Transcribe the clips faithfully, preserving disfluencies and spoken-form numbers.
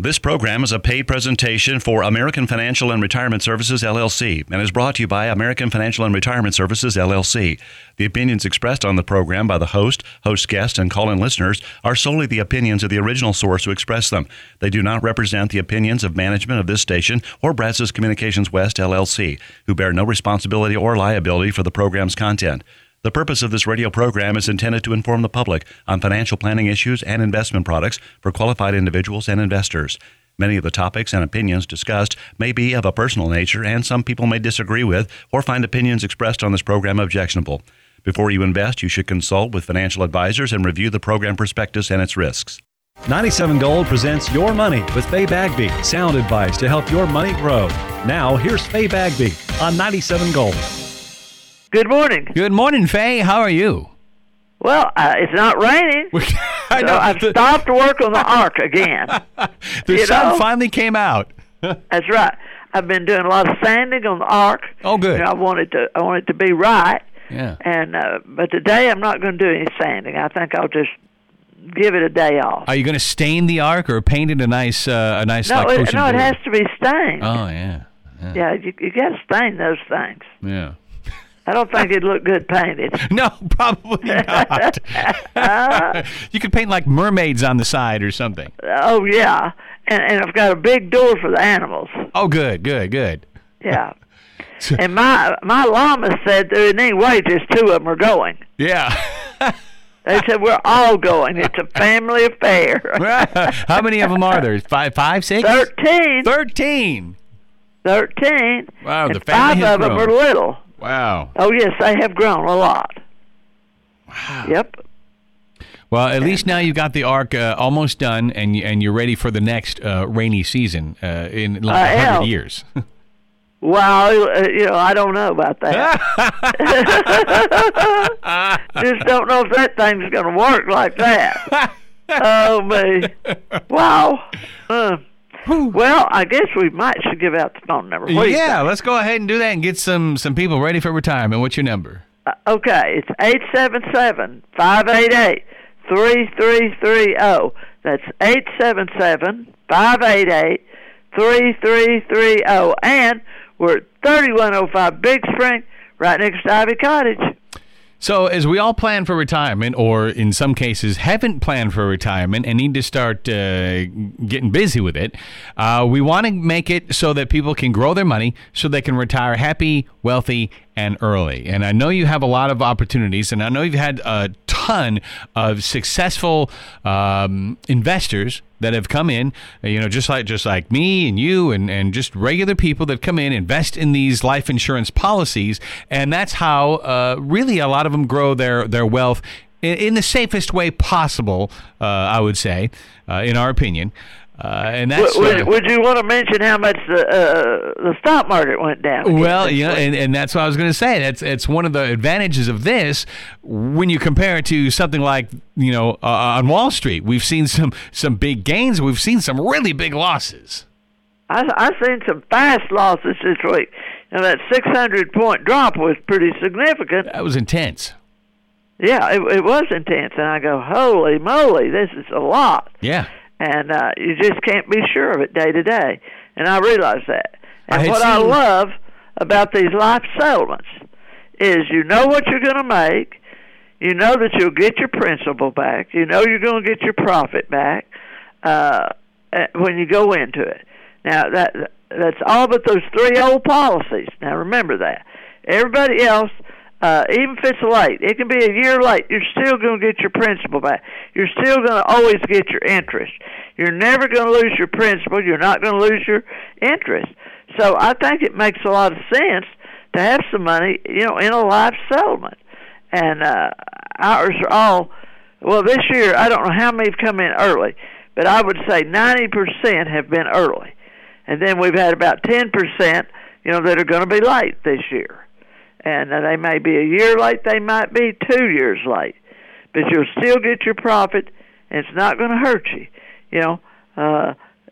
This program is a paid presentation for American Financial and Retirement Services, L L C, and is brought to you by American Financial and Retirement Services, L L C. The opinions expressed on the program by the host, host guests, and call-in listeners are solely the opinions of the original source who expressed them. They do not represent the opinions of management of this station or Brazos Communications West, L L C, who bear no responsibility or liability for the program's content. The purpose of this radio program is intended to inform the public on financial planning issues and investment products for qualified individuals and investors. Many of the topics and opinions discussed may be of a personal nature, and some people may disagree with or find opinions expressed on this program objectionable. Before you invest, you should consult with financial advisors and review the program prospectus and its risks. ninety-seven Gold presents Your Money with Faye Bagby. Sound advice to help your money grow. Now, here's Faye Bagby on ninety-seven Gold. Good morning. Good morning, Faye. How are you? Well, uh, it's not raining. I know. So I've stopped work on the ark again. The You sun know? finally came out. That's right. I've been doing a lot of sanding on the ark. Oh, good. You know, I want it to. I want it to be right. Yeah. And uh, but today I'm not going to do any sanding. I think I'll just give it a day off. Are you going to stain the ark or paint it a nice, uh, a nice no, like it, ocean no, it blue? has to be stained. Oh yeah. Yeah. Yeah, you you got to stain those things. Yeah. I don't think it'd look good painted. No, probably not. You could paint like mermaids on the side or something. Oh yeah, and and I've got a big door for the animals. Oh, good, good, good. Yeah. And my my llama said there isn't any way just two of them are going. Yeah. They said we're all going. It's a family affair. How many of them are there? Five, five, six? Thirteen. Thirteen. Thirteen. Wow, and the family five has of them grown. are little. Wow. Oh yes, they have grown a lot. Wow. Yep. Well, at least now you've got the ark uh, almost done, and you, and you're ready for the next uh, rainy season uh, in like I a hundred am. years. Well, uh, you know, I don't know about that. Just don't know if that thing's going to work like that. Oh me! Wow. Uh, well, I guess we might should give out the phone number. What do you Yeah, think? let's go ahead and do that and get some some people ready for retirement. What's your number? Uh, okay, it's eight seven seven, five eight eight, three three three zero. That's eight seven seven, five eight eight, three three three zero. And we're at thirty-one oh five Big Spring, right next to Ivy Cottage. So as we all plan for retirement, or in some cases haven't planned for retirement and need to start uh, getting busy with it, uh, we want to make it so that people can grow their money so they can retire happy, wealthy, and early. And I know you have a lot of opportunities, and I know you've had a ton of successful um, investors that have come in, you know, just like just like me and you and, and just regular people that come in, invest in these life insurance policies, and that's how uh, really a lot of them grow their, their wealth in, in the safest way possible, uh, I would say, uh, in our opinion. Uh, and that's Would, uh, would you want to mention how much the uh, the stock market went down? well, yeah, and, and that's what I was going to say. That's it's one of the advantages of this when you compare it to something like, you know, uh, on Wall Street. We've seen some some big gains. We've seen some really big losses. I I've seen some fast losses this week. Now that six hundred point drop was pretty significant. That was intense. Yeah, it, it was intense, and I go, holy moly, this is a lot. Yeah. And uh, you just can't be sure of it day to day. And I realize that. And I had what I seen- love about these life settlements is you know what you're going to make. You know that you'll get your principal back. You know you're going to get your profit back uh, when you go into it. Now, that that's all but those three old policies. Now, remember that. Everybody else, Uh, even if it's late, it can be a year late, you're still going to get your principal back. You're still going to always get your interest. You're never going to lose your principal. You're not going to lose your interest. So I think it makes a lot of sense to have some money, you know, in a life settlement. And uh, ours are all, well, this year, I don't know how many have come in early, but I would say ninety percent have been early. And then we've had about ten percent, you know, that are going to be late this year. And uh, they may be a year late, they might be two years late. But you'll still get your profit, and it's not going to hurt you. You know, uh,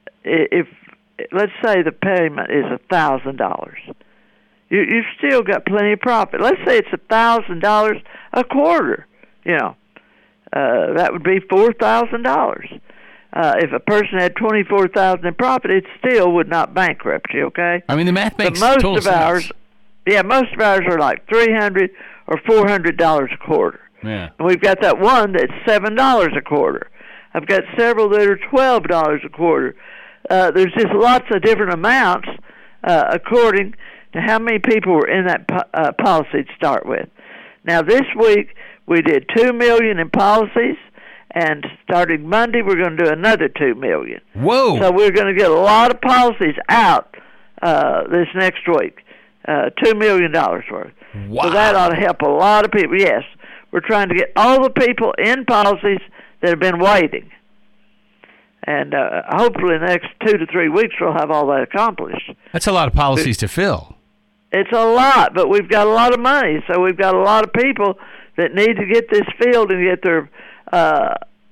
if, let's say the payment is one thousand dollars. You, you've still got plenty of profit. Let's say it's one thousand dollars a quarter. You know, uh, that would be four thousand dollars. uh, if a person had twenty-four thousand dollars in profit, it still would not bankrupt you, okay? I mean, the math makes so most total of sense. ours, yeah, most of ours are like three hundred dollars or four hundred dollars a quarter. Yeah. And we've got that one that's seven dollars a quarter. I've got several that are twelve dollars a quarter. Uh, there's just lots of different amounts uh, according to how many people were in that po- uh, policy to start with. Now, this week, we did two million dollars in policies, and starting Monday, we're going to do another two million dollars. Whoa! So we're going to get a lot of policies out uh, this next week, uh, two million dollars worth. Wow. So that ought to help a lot of people. Yes, we're trying to get all the people in policies that have been waiting. And uh, hopefully in the next two to three weeks we'll have all that accomplished. That's a lot of policies to fill. It's a lot, but we've got a lot of money, so we've got a lot of people that need to get this filled and get their uh,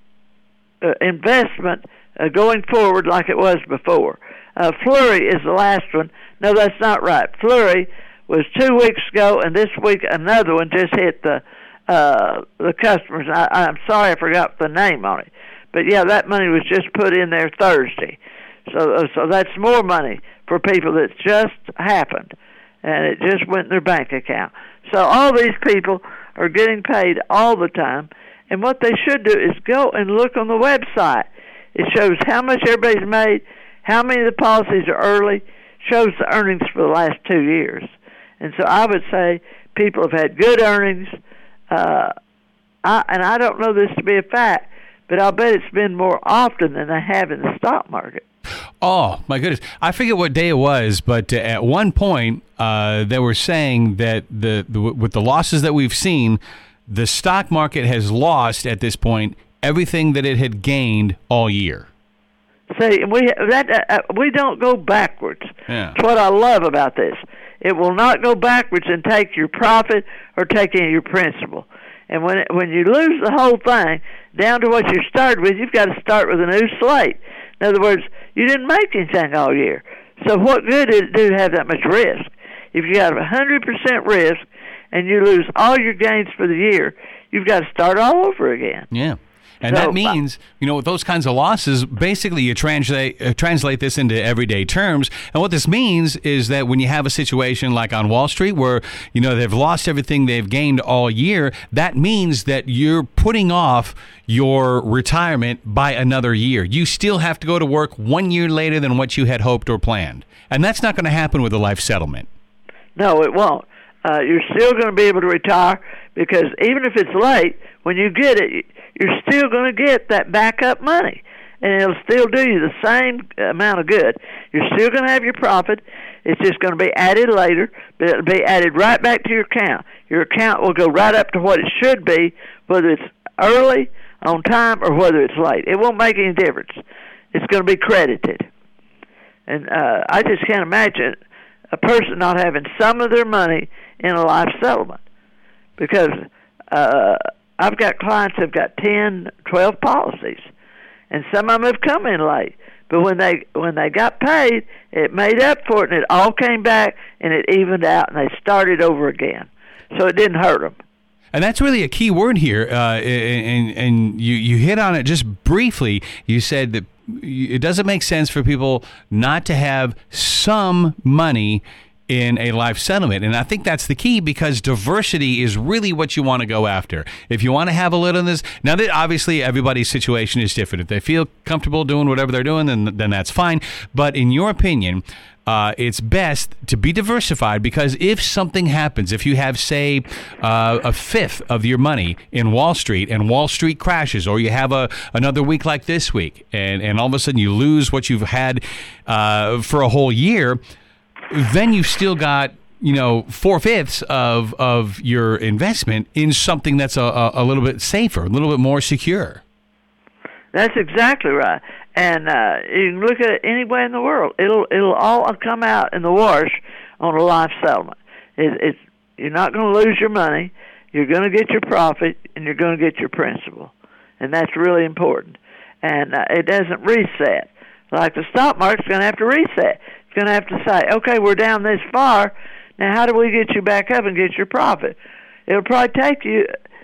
uh, investment uh, going forward like it was before. Uh, Flurry is the last one. No, that's not right. Flurry was two weeks ago, and this week another one just hit the uh, the customers. I, I'm sorry I forgot the name on it. But, yeah, that money was just put in there Thursday. So uh, so that's more money for people that just happened, and it just went in their bank account. So all these people are getting paid all the time, and what they should do is go and look on the website. It shows how much everybody's made, how many of the policies are early, shows the earnings for the last two years. And so I would say people have had good earnings, uh, I, and I don't know this to be a fact, but I'll bet it's been more often than they have in the stock market. Oh, my goodness. I forget what day it was, but uh, at one point uh, they were saying that the, the with the losses that we've seen, the stock market has lost at this point everything that it had gained all year. See, we that uh, we don't go backwards. Yeah. That's what I love about this. It will not go backwards and take your profit or take any of your principal. And when it, when you lose the whole thing down to what you started with, you've got to start with a new slate. In other words, you didn't make anything all year. So what good did it do to have that much risk? If you have one hundred percent risk and you lose all your gains for the year, you've got to start all over again. Yeah. And So, that means, you know, with those kinds of losses, basically you translate uh, translate this into everyday terms. And what this means is that when you have a situation like on Wall Street where, you know, they've lost everything they've gained all year, that means that you're putting off your retirement by another year. You still have to go to work one year later than what you had hoped or planned. And that's not going to happen with a life settlement. No, it won't. Uh, you're still going to be able to retire because even if it's late, when you get it, you're still going to get that backup money, and it'll still do you the same amount of good. You're still going to have your profit. It's just going to be added later, but it'll be added right back to your account. Your account will go right up to what it should be, whether it's early, on time, or whether it's late. It won't make any difference. It's going to be credited. And uh, I just can't imagine a person not having some of their money in a life settlement because uh, I've got clients that have got ten, twelve policies, and some of them have come in late. But when they when they got paid, it made up for it, and it all came back, and it evened out, and they started over again. So it didn't hurt them. And that's really a key word here, uh, and, and you, you hit on it just briefly. You said that it doesn't make sense for people not to have some money in a life settlement. And I think that's the key because diversity is really what you want to go after. If you want to have a little in this, now that obviously everybody's situation is different. If they feel comfortable doing whatever they're doing, then, then that's fine. But in your opinion, uh, it's best to be diversified because if something happens, if you have, say, uh, a fifth of your money in Wall Street and Wall Street crashes, or you have a another week like this week, and, and all of a sudden you lose what you've had uh, for a whole year, then you've still got, you know, four-fifths of, of your investment in something that's a, a, a little bit safer, a little bit more secure. That's exactly right. And uh, you can look at it anywhere in the world. It'll it'll all come out in the wash on a life settlement. It, it's you're not going to lose your money. You're going to get your profit, and you're going to get your principal. And that's really important. And uh, it doesn't reset. Like the stock market's going to have to reset. It's going to have to say, okay, we're down this far. Now, how do we get you back up and get your profit? It'll probably take you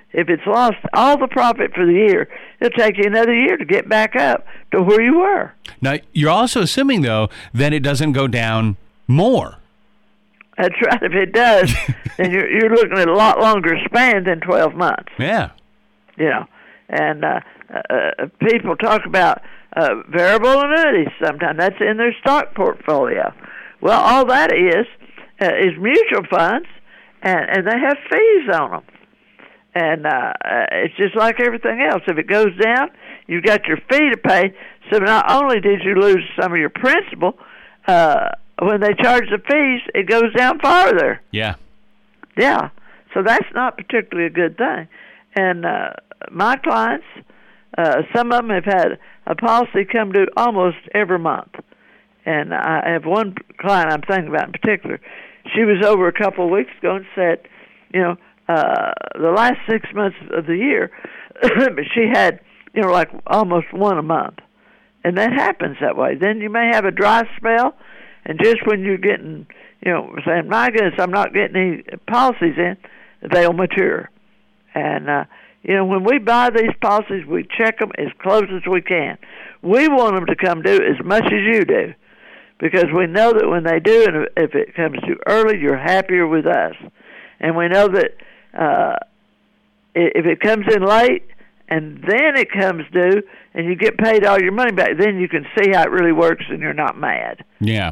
if it's lost all the profit for the year, it'll take you another year to get back up to where you were. Now, you're also assuming, though, that it doesn't go down more. That's right. If it does, then you're, you're looking at a lot longer span than twelve months. Yeah. You know, and uh, uh, people talk about uh, variable annuities sometimes. That's in their stock portfolio. Well, all that is uh, is mutual funds, and, and they have fees on them. And uh, it's just like everything else. If it goes down, you've got your fee to pay. So not only did you lose some of your principal, uh, when they charge the fees, it goes down farther. Yeah. Yeah. So that's not particularly a good thing. And uh, my clients, uh, some of them have had a policy come due almost every month. And I have one client I'm thinking about in particular. She was over a couple of weeks ago and said, you know, uh, the last six months of the year, she had, you know, like almost one a month. And that happens that way. Then you may have a dry spell, and just when you're getting, you know, saying, my goodness, I'm not getting any policies in, they'll mature. And, uh, you know, when we buy these policies, we check them as close as we can. We want them to come due as much as you do, because we know that when they do, and if it comes due early, you're happier with us. And we know that uh, if it comes in late and then it comes due and you get paid all your money back, then you can see how it really works and you're not mad. Yeah.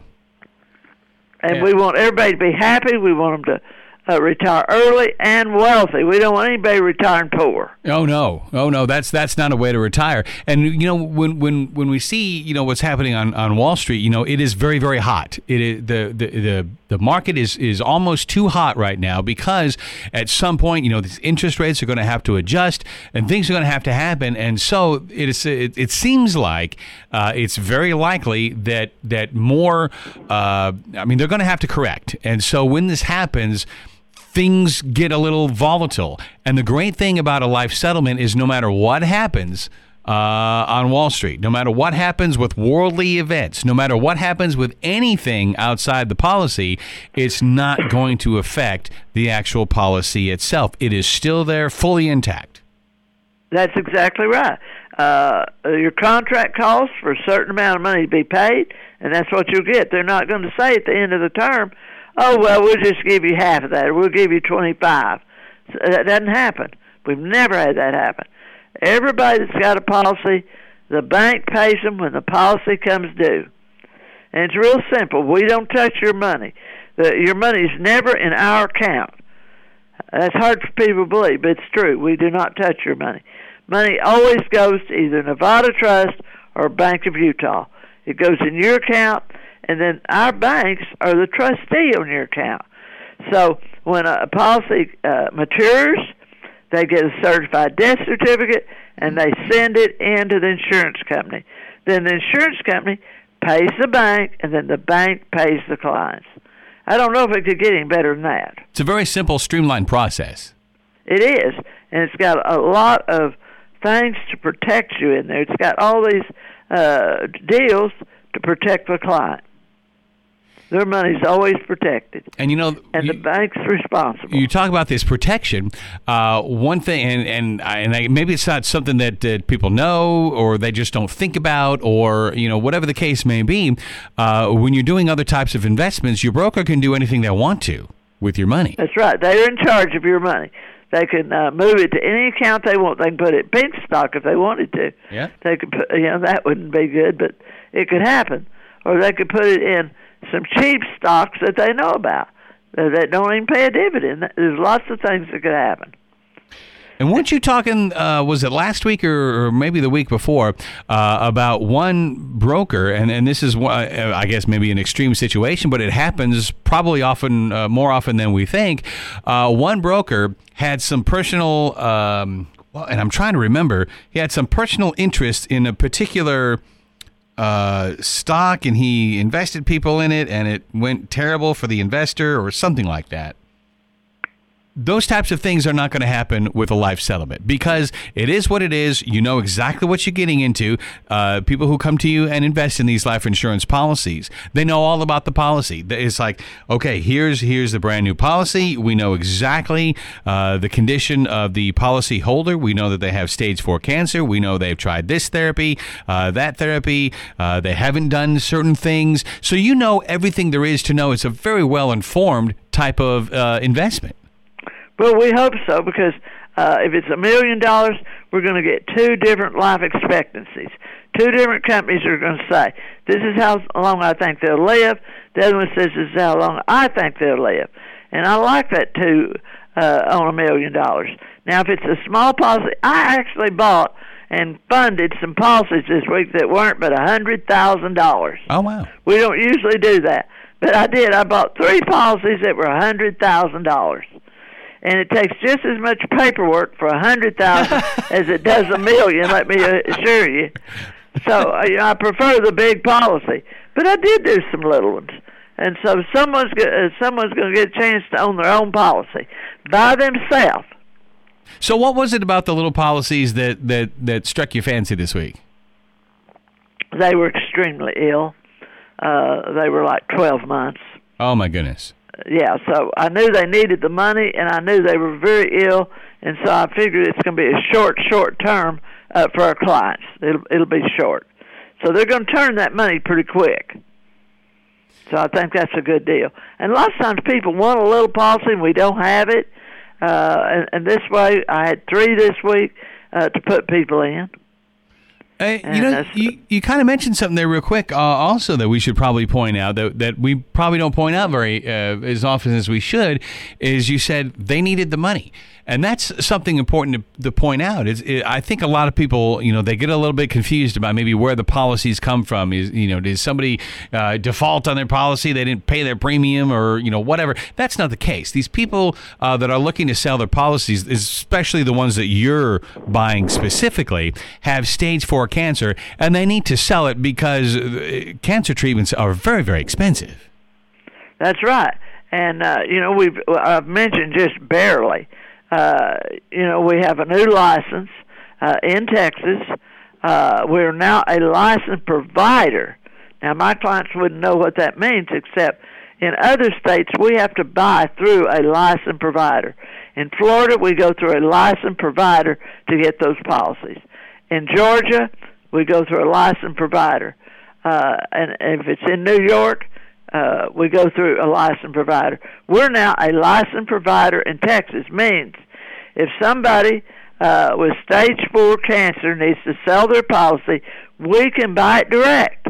And yeah. we want everybody to be happy. We want them to uh, retire early and wealthy. We don't want anybody retiring poor. Oh no, oh no, that's that's not a way to retire. And you know, when when when we see, you know, what's happening on, on Wall Street, you know, it is very very hot. It is the the the, the market is, is almost too hot right now, because at some point, you know, these interest rates are going to have to adjust and things are going to have to happen. And so it is. It, it seems like uh, it's very likely that that more. Uh, I mean, they're going to have to correct. And so when this happens, things get a little volatile. And the great thing about a life settlement is no matter what happens uh, on Wall Street, no matter what happens with worldly events, no matter what happens with anything outside the policy, it's not going to affect the actual policy itself. It is still there, fully intact. That's exactly right. Uh, your contract calls for a certain amount of money to be paid, and that's what you'll get. They're not going to say at the end of the term, oh, well, we'll just give you half of that, or we'll give you twenty-five. So that doesn't happen. We've never had that happen. Everybody that's got a policy, the bank pays them when the policy comes due. And it's real simple. We don't touch your money. The, your money is never in our account. That's hard for people to believe, but it's true. We do not touch your money. Money always goes to either Nevada Trust or Bank of Utah. It goes in your account, and then our banks are the trustee on your account. So when a policy uh, matures, they get a certified death certificate, and they send it in to the insurance company. Then the insurance company pays the bank, and then the bank pays the clients. I don't know if it could get any better than that. It's a very simple, streamlined process. It is, and it's got a lot of things to protect you in there. It's got all these uh, deals to protect the client. Their money's always protected. And, you know, and you, the bank's responsible. You talk about this protection. Uh, one thing, and and, I, and I, maybe it's not something that uh, people know, or they just don't think about, or, you know, whatever the case may be. Uh, when you're doing other types of investments, your broker can do anything they want to with your money. That's right. They're in charge of your money. They can uh, move it to any account they want. They can put it in pink stock if they wanted to. Yeah. They could put, you know, that wouldn't be good, but it could happen. Or they could put it in some cheap stocks that they know about that don't even pay a dividend. There's lots of things that could happen. And weren't you talking, uh, was it last week or, or maybe the week before, uh, about one broker, and, and this is, uh, I guess, maybe an extreme situation, but it happens probably often, uh, more often than we think. Uh, one broker had some personal, um, well, and I'm trying to remember, he had some personal interest in a particular uh, stock, and he invested people in it, and it went terrible for the investor or something like that. Those types of things are not going to happen with a life settlement because it is what it is. You know exactly what you're getting into. Uh, people who come to you and invest in these life insurance policies, they know all about the policy. It's like, okay, here's here's the brand new policy. We know exactly uh, the condition of the policy holder. We know that they have stage four cancer. We know they've tried this therapy, uh, that therapy. Uh, they haven't done certain things. So you know everything there is to know. It's a very well-informed type of uh, investment. Well, we hope so, because uh, if it's a million dollars, we're going to get two different life expectancies. Two different companies are going to say, this is how long I think they'll live. The other one says, this is how long I think they'll live. And I like that, too, uh, on a million dollars. Now, if it's a small policy, I actually bought and funded some policies this week that weren't but one hundred thousand dollars. Oh, wow. We don't usually do that. But I did. I bought three policies that were one hundred thousand dollars. And it takes just as much paperwork for a hundred thousand as it does a million. Let me assure you. So uh, you know, I prefer the big policy, but I did do some little ones. And so someone's uh, someone's going to get a chance to own their own policy by themselves. So what was it about the little policies that that that struck your fancy this week? They were extremely ill. Uh, they were like twelve months. Oh my goodness. Yeah, so I knew they needed the money, and I knew they were very ill, and so I figured it's going to be a short, short term uh, for our clients. It'll it'll be short, so they're going to turn that money pretty quick. So I think that's a good deal. And lots of times people want a little policy and we don't have it, uh, and, and this way I had three this week uh, to put people in. Uh, you know, you, you kind of mentioned something there real quick uh, also that we should probably point out, that, that we probably don't point out very uh, as often as we should, is you said they needed the money. And that's something important to, to point out. Is it, I think a lot of people, you know, they get a little bit confused about maybe where the policies come from. Is, you know, did somebody uh, default on their policy? They didn't pay their premium or, you know, whatever. That's not the case. These people uh, that are looking to sell their policies, especially the ones that you're buying specifically, have stage four cancer, and they need to sell it because cancer treatments are very, very expensive. That's right. And, uh, you know, we've I've mentioned just barely. Uh, you know, we have a new license uh, in Texas. Uh, we're now a licensed provider. Now, my clients wouldn't know what that means, except in other states, we have to buy through a licensed provider. In Florida, we go through a licensed provider to get those policies. In Georgia, we go through a licensed provider. Uh, and if it's in New York, Uh, we go through a licensed provider. We're now a licensed provider in Texas. Means if somebody uh, with stage four cancer needs to sell their policy, we can buy it direct.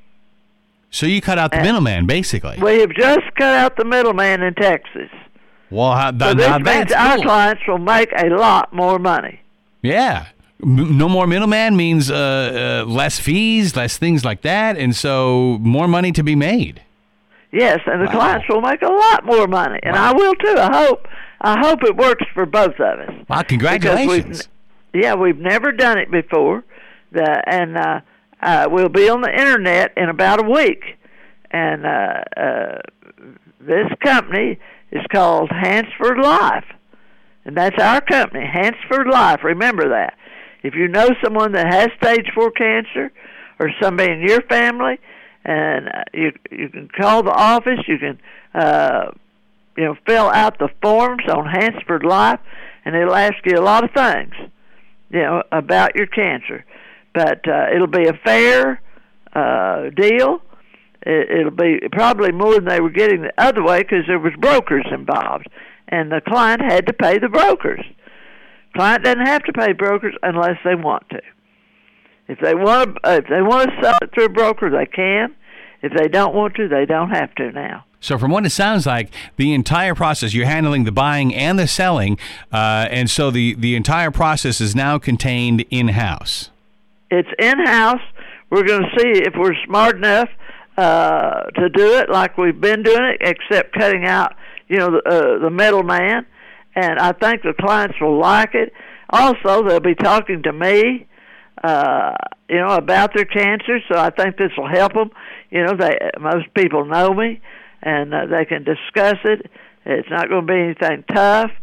So you cut out the and middleman, basically. We have just cut out the middleman in Texas. Well, how, so this means our cool. clients will make a lot more money. Yeah. No more middleman means uh, uh, less fees, less things like that, and so more money to be made. Yes, and the wow. clients will make a lot more money, and wow. I will too. I hope. I hope it works for both of us. Wow! Congratulations. We've, yeah, we've never done it before, the, and uh, uh, we'll be on the internet in about a week. And uh, uh, this company is called Hansford Life, and that's our company, Hansford Life. Remember that. If you know someone that has stage four cancer, or somebody in your family. And uh, you you can call the office. You can uh, you know fill out the forms on Hansford Life, and it'll ask you a lot of things, you know, about your cancer. But uh, it'll be a fair uh, deal. It, it'll be probably more than they were getting the other way because there was brokers involved, and the client had to pay the brokers. Client doesn't have to pay brokers unless they want to. If they want to, if they want to sell it through a broker, they can. If they don't want to, they don't have to now. So from what it sounds like, the entire process, you're handling the buying and the selling, uh, and so the, the entire process is now contained in-house. It's in-house. We're going to see if we're smart enough uh, to do it like we've been doing it, except cutting out, you know, the, uh, the middleman. And I think the clients will like it. Also, they'll be talking to me. Uh, you know, about their cancer, so I think this will help them. You know, they most people know me, and uh, they can discuss it. It's not going to be anything tough.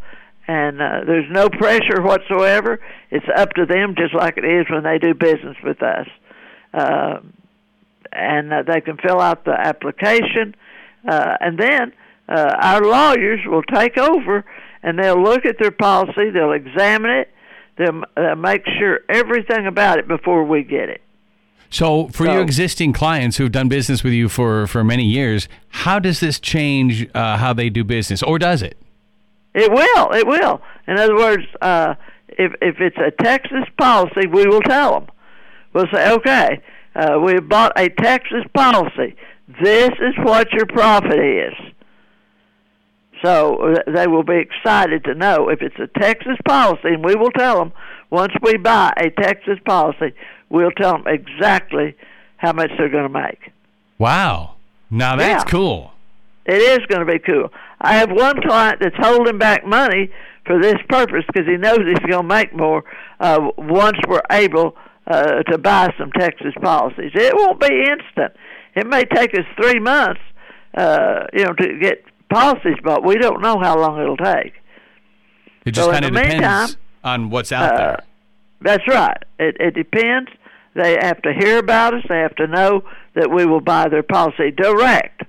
and uh, there's no pressure whatsoever. It's up to them, just like it is when they do business with us. Uh, and uh, they can fill out the application, uh, and then uh, our lawyers will take over, and they'll look at their policy, they'll examine it, they'll uh, make sure everything about it before we get it. So for so, your existing clients who've done business with you for, for many years, how does this change uh, how they do business, or does it? It will, it will. In other words, uh, if, if it's a Texas policy, we will tell them. We'll say, okay, uh, we bought a Texas policy. This is what your profit is. So they will be excited to know if it's a Texas policy, and we will tell them, once we buy a Texas policy, we'll tell them exactly how much they're going to make. Wow. Now that's yeah. cool. It is going to be cool. I have one client that's holding back money for this purpose because he knows he's going to make more uh, once we're able uh, to buy some Texas policies. It won't be instant. It may take us three months, uh, you know, to get policies bought. We don't know how long it'll take. It just so kind of depends meantime, on what's out uh, there. That's right. It, it depends. They have to hear about us. They have to know that we will buy their policy direct.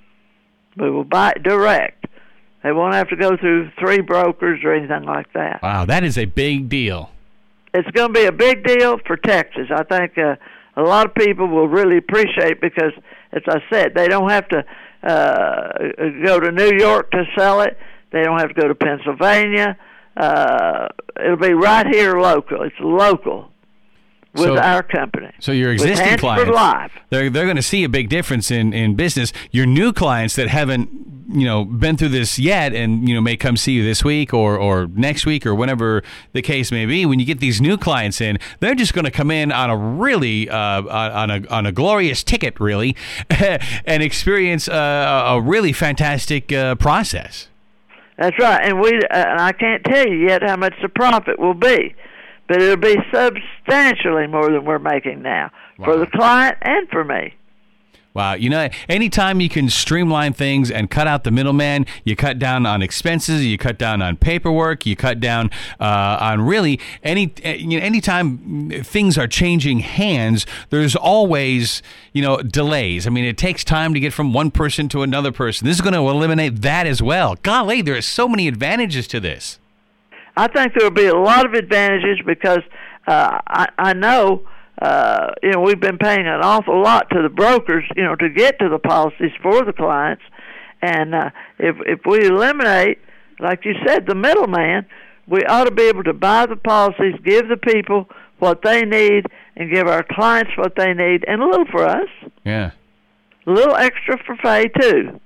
We will buy it direct. They won't have to go through three brokers or anything like that. Wow, that is a big deal. It's going to be a big deal for Texas. I think uh, a lot of people will really appreciate it because, as I said, they don't have to uh, go to New York to sell it. They don't have to go to Pennsylvania. Uh, it'll be right here local. It's local with so, our company. So your existing with clients, Life. they're they're going to see a big difference in, in business. Your new clients that haven't, you know, been through this yet, and you know may come see you this week or, or next week or whenever the case may be. When you get these new clients in, they're just going to come in on a really uh, on a on a glorious ticket, really, and experience uh, a really fantastic uh, process. That's right, and we uh, and I can't tell you yet how much the profit will be, but it'll be substantially more than we're making now wow. for the client and for me. Wow, you know, anytime you can streamline things and cut out the middleman, you cut down on expenses, you cut down on paperwork, you cut down uh, on really any. You know, anytime things are changing hands, there's always you know delays. I mean, it takes time to get from one person to another person. This is going to eliminate that as well. Golly, there are so many advantages to this. I think there will be a lot of advantages because uh, I, I know. Uh, you know, we've been paying an awful lot to the brokers, you know, to get to the policies for the clients. And uh, if if we eliminate, like you said, the middleman, we ought to be able to buy the policies, give the people what they need, and give our clients what they need, and a little for us. Yeah. A little extra for Faye, too.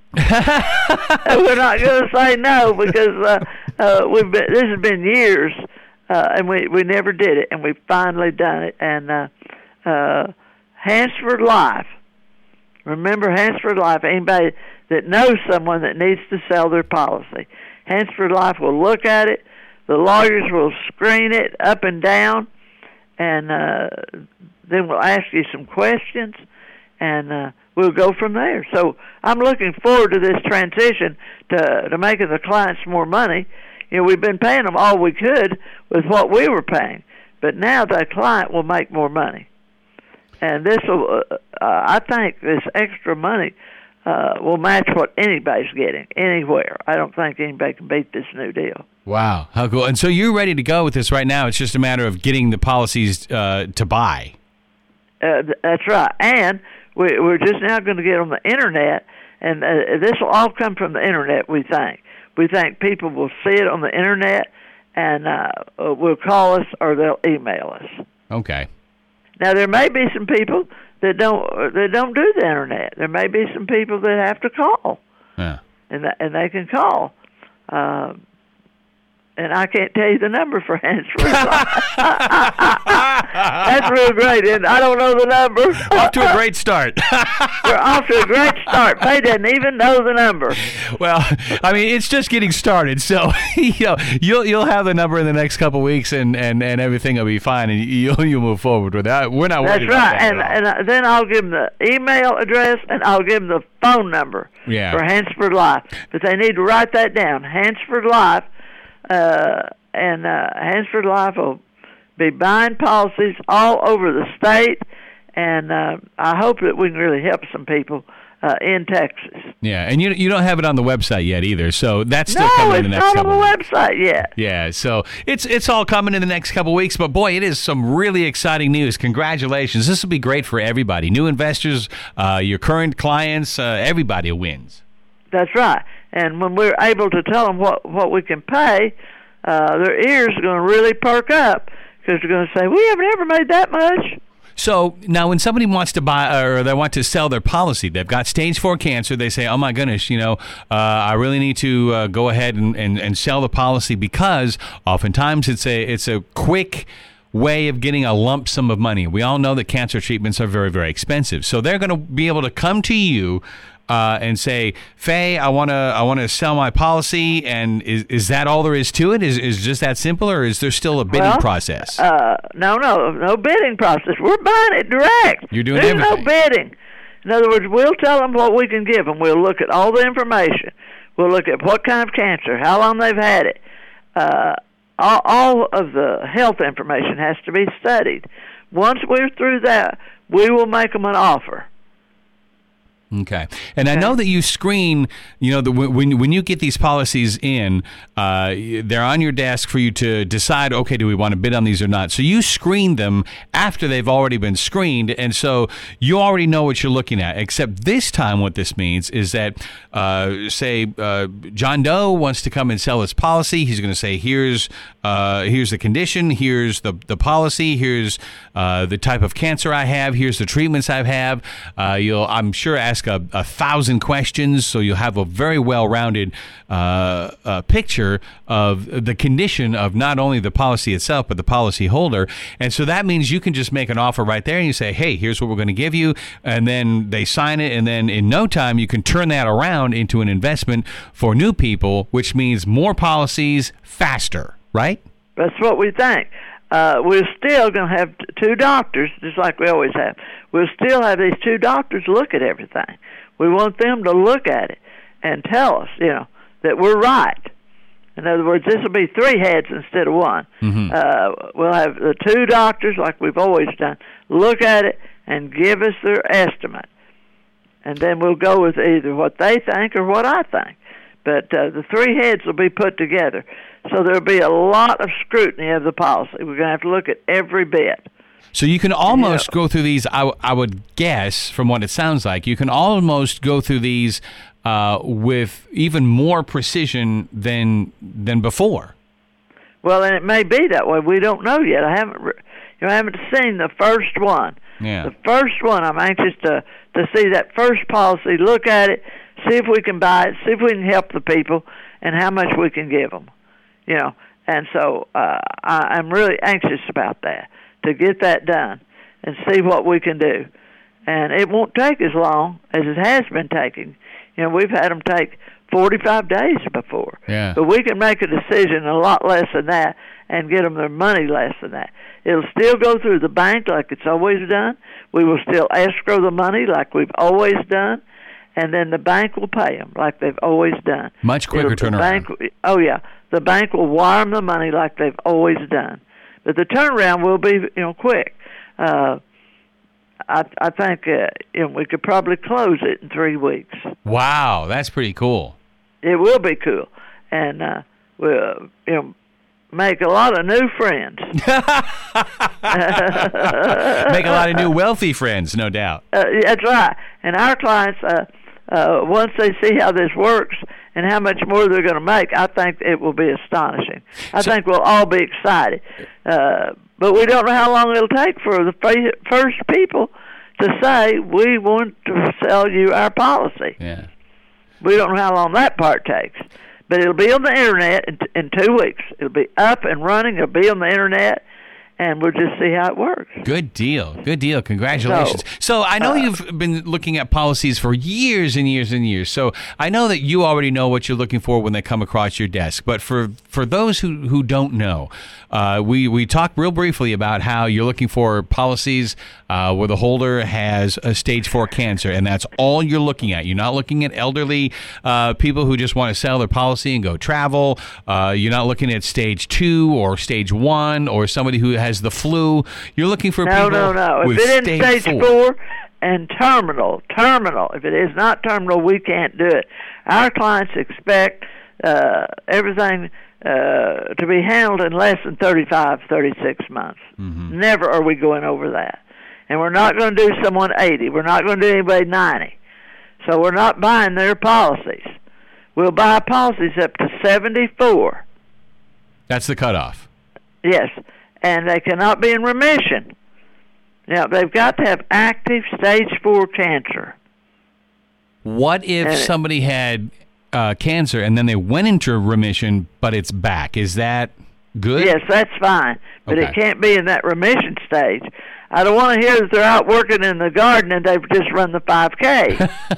We're not going to say no because uh, uh, we've been, this has been years. Uh, and we, we never did it, and we've finally done it. And uh, uh, Hansford Life, remember Hansford Life, anybody that knows someone that needs to sell their policy, Hansford Life will look at it, the lawyers will screen it up and down, and uh, then we'll ask you some questions, and uh, we'll go from there. So I'm looking forward to this transition to, to making the clients more money. You know, we've been paying them all we could with what we were paying, but now the client will make more money. And this will, uh, uh, I think this extra money uh, will match what anybody's getting anywhere. I don't think anybody can beat this new deal. Wow, how cool. And so you're ready to go with this right now. It's just a matter of getting the policies uh, to buy. Uh, that's right. And we, we're just now going to get on the Internet, and uh, this will all come from the Internet, we think. We think people will see it on the Internet and uh, will call us or they'll email us. Okay. Now, there may be some people that don't that don't do the Internet. There may be some people that have to call. Yeah. And, th- and they can call. Uh, and I can't tell you the number for Hansford Life. That's real great, and I don't know the number. Off to a great start. We're off to a great start. Faye doesn't even know the number. Well, I mean, it's just getting started, so you know, you'll you'll have the number in the next couple of weeks, and, and, and everything will be fine, and you'll you'll move forward with that. We're not worried That's about right. that and at all. and then I'll give them the email address, and I'll give them the phone number yeah. for Hansford Life. But they need to write that down. Hansford Life. uh, and uh, Hansford Life will be buying policies all over the state, and uh, I hope that we can really help some people uh, in Texas. Yeah, and you you don't have it on the website yet either, so that's still no, coming in the next couple No, weeks. it's not on the website yet. Yeah, so it's it's all coming in the next couple weeks, but boy, it is some really exciting news. Congratulations. This will be great for everybody. New investors, uh, your current clients, uh, everybody wins. That's right. And when we're able to tell them what, what we can pay, uh, their ears are going to really perk up because they're going to say, we haven't ever made that much. So now when somebody wants to buy or they want to sell their policy, they've got stage four cancer, they say, oh my goodness, you know, uh, I really need to uh, go ahead and, and, and sell the policy, because oftentimes it's a it's a quick way of getting a lump sum of money. We all know that cancer treatments are very, very expensive. So they're going to be able to come to you Uh, and say, Faye, I want to I want to sell my policy, and is is that all there is to it? Is is just that simple, or is there still a bidding well, process? Uh, no, no, no bidding process. We're buying it direct. You're doing There's everything. no bidding. In other words, we'll tell them what we can give them. We'll look at all the information. We'll look at what kind of cancer, how long they've had it. Uh, all, all of the health information has to be studied. Once we're through that, we will make them an offer. Okay, and I know that you screen. You know, the, when when you get these policies in, uh, they're on your desk for you to decide. Okay, do we want to bid on these or not? So you screen them after they've already been screened, and so you already know what you're looking at. Except this time, what this means is that, uh, say, uh, John Doe wants to come and sell his policy. He's going to say, "Here's uh, here's the condition. Here's the the policy. Here's uh, the type of cancer I have. Here's the treatments I have." Uh, you'll, I'm sure, ask A, a thousand questions, so you'll have a very well-rounded uh, uh, picture of the condition of not only the policy itself, but the policy holder. And so that means you can just make an offer right there, and you say, hey, here's what we're going to give you, and then they sign it, and then in no time you can turn that around into an investment for new people, which means more policies faster, right? That's what we think. Uh, we're still going to have t- two doctors, just like we always have. We'll still have these two doctors look at everything. We want them to look at it and tell us, you know, that we're right. In other words, this will be three heads instead of one. Mm-hmm. Uh, we'll have the two doctors, like we've always done, look at it and give us their estimate. And then we'll go with either what they think or what I think. But uh, the three heads will be put together. So there'll be a lot of scrutiny of the policy. We're going to have to look at every bit. So you can almost Yeah. go through these, I, w- I would guess, from what it sounds like, you can almost go through these uh, with even more precision than than before. Well, and it may be that way. We don't know yet. I haven't, re- you know, I haven't seen the first one. Yeah. The first one, I'm anxious to to see that first policy, look at it, see if we can buy it, see if we can help the people, and how much we can give them. You know, and so uh, I, I'm really anxious about that, to get that done and see what we can do. And it won't take as long as it has been taking. You know, we've had them take forty-five days before. Yeah. But we can make a decision a lot less than that and get them their money less than that. It'll still go through the bank like it's always done. We will still escrow the money like we've always done. And then the bank will pay them like they've always done. Much quicker It'll, the turnaround. bank, oh, yeah. The bank will wire them the money like they've always done. But the turnaround will be, you know, quick. Uh, I, I think uh, you know, we could probably close it in three weeks. Wow, that's pretty cool. It will be cool. And uh, we'll, you know, make a lot of new friends. Make a lot of new wealthy friends, no doubt. Uh, that's right. And our clients, uh, uh, once they see how this works and how much more they're going to make, I think it will be astonishing. I So- think we'll all be excited. Uh, but we don't know how long it'll take for the f- first people to say, we want to sell you our policy. Yeah. We don't know how long that part takes. But it'll be on the Internet in, in two weeks. It'll be up and running. It'll be on the Internet. and we'll just see how it works. Good deal. Good deal. Congratulations. So, so I know uh, you've been looking at policies for years and years and years. So I know that you already know what you're looking for when they come across your desk. But for, for those who, who don't know, uh, we, we talked real briefly about how you're looking for policies uh, where the holder has a stage four cancer, and that's all you're looking at. You're not looking at elderly uh, people who just want to sell their policy and go travel. Uh, you're not looking at stage two or stage one or somebody who has the flu. You're looking for no, people no, no. with if it stage, stage four. four and terminal, terminal. If it is not terminal, we can't do it. Our clients expect uh, everything uh, to be handled in less than thirty-five, thirty-six months. Mm-hmm. Never are we going over that. And we're not going to do someone eighty. We're not going to do anybody ninety. So we're not buying their policies. We'll buy policies up to seventy-four. That's the cutoff. Yes, and they cannot be in remission. Now, they've got to have active stage four cancer. What if and somebody had uh, cancer and then they went into remission, but it's back? Is that good? Yes, that's fine, but okay. It can't be in that remission stage. I don't want to hear that they're out working in the garden and they've just run the five K.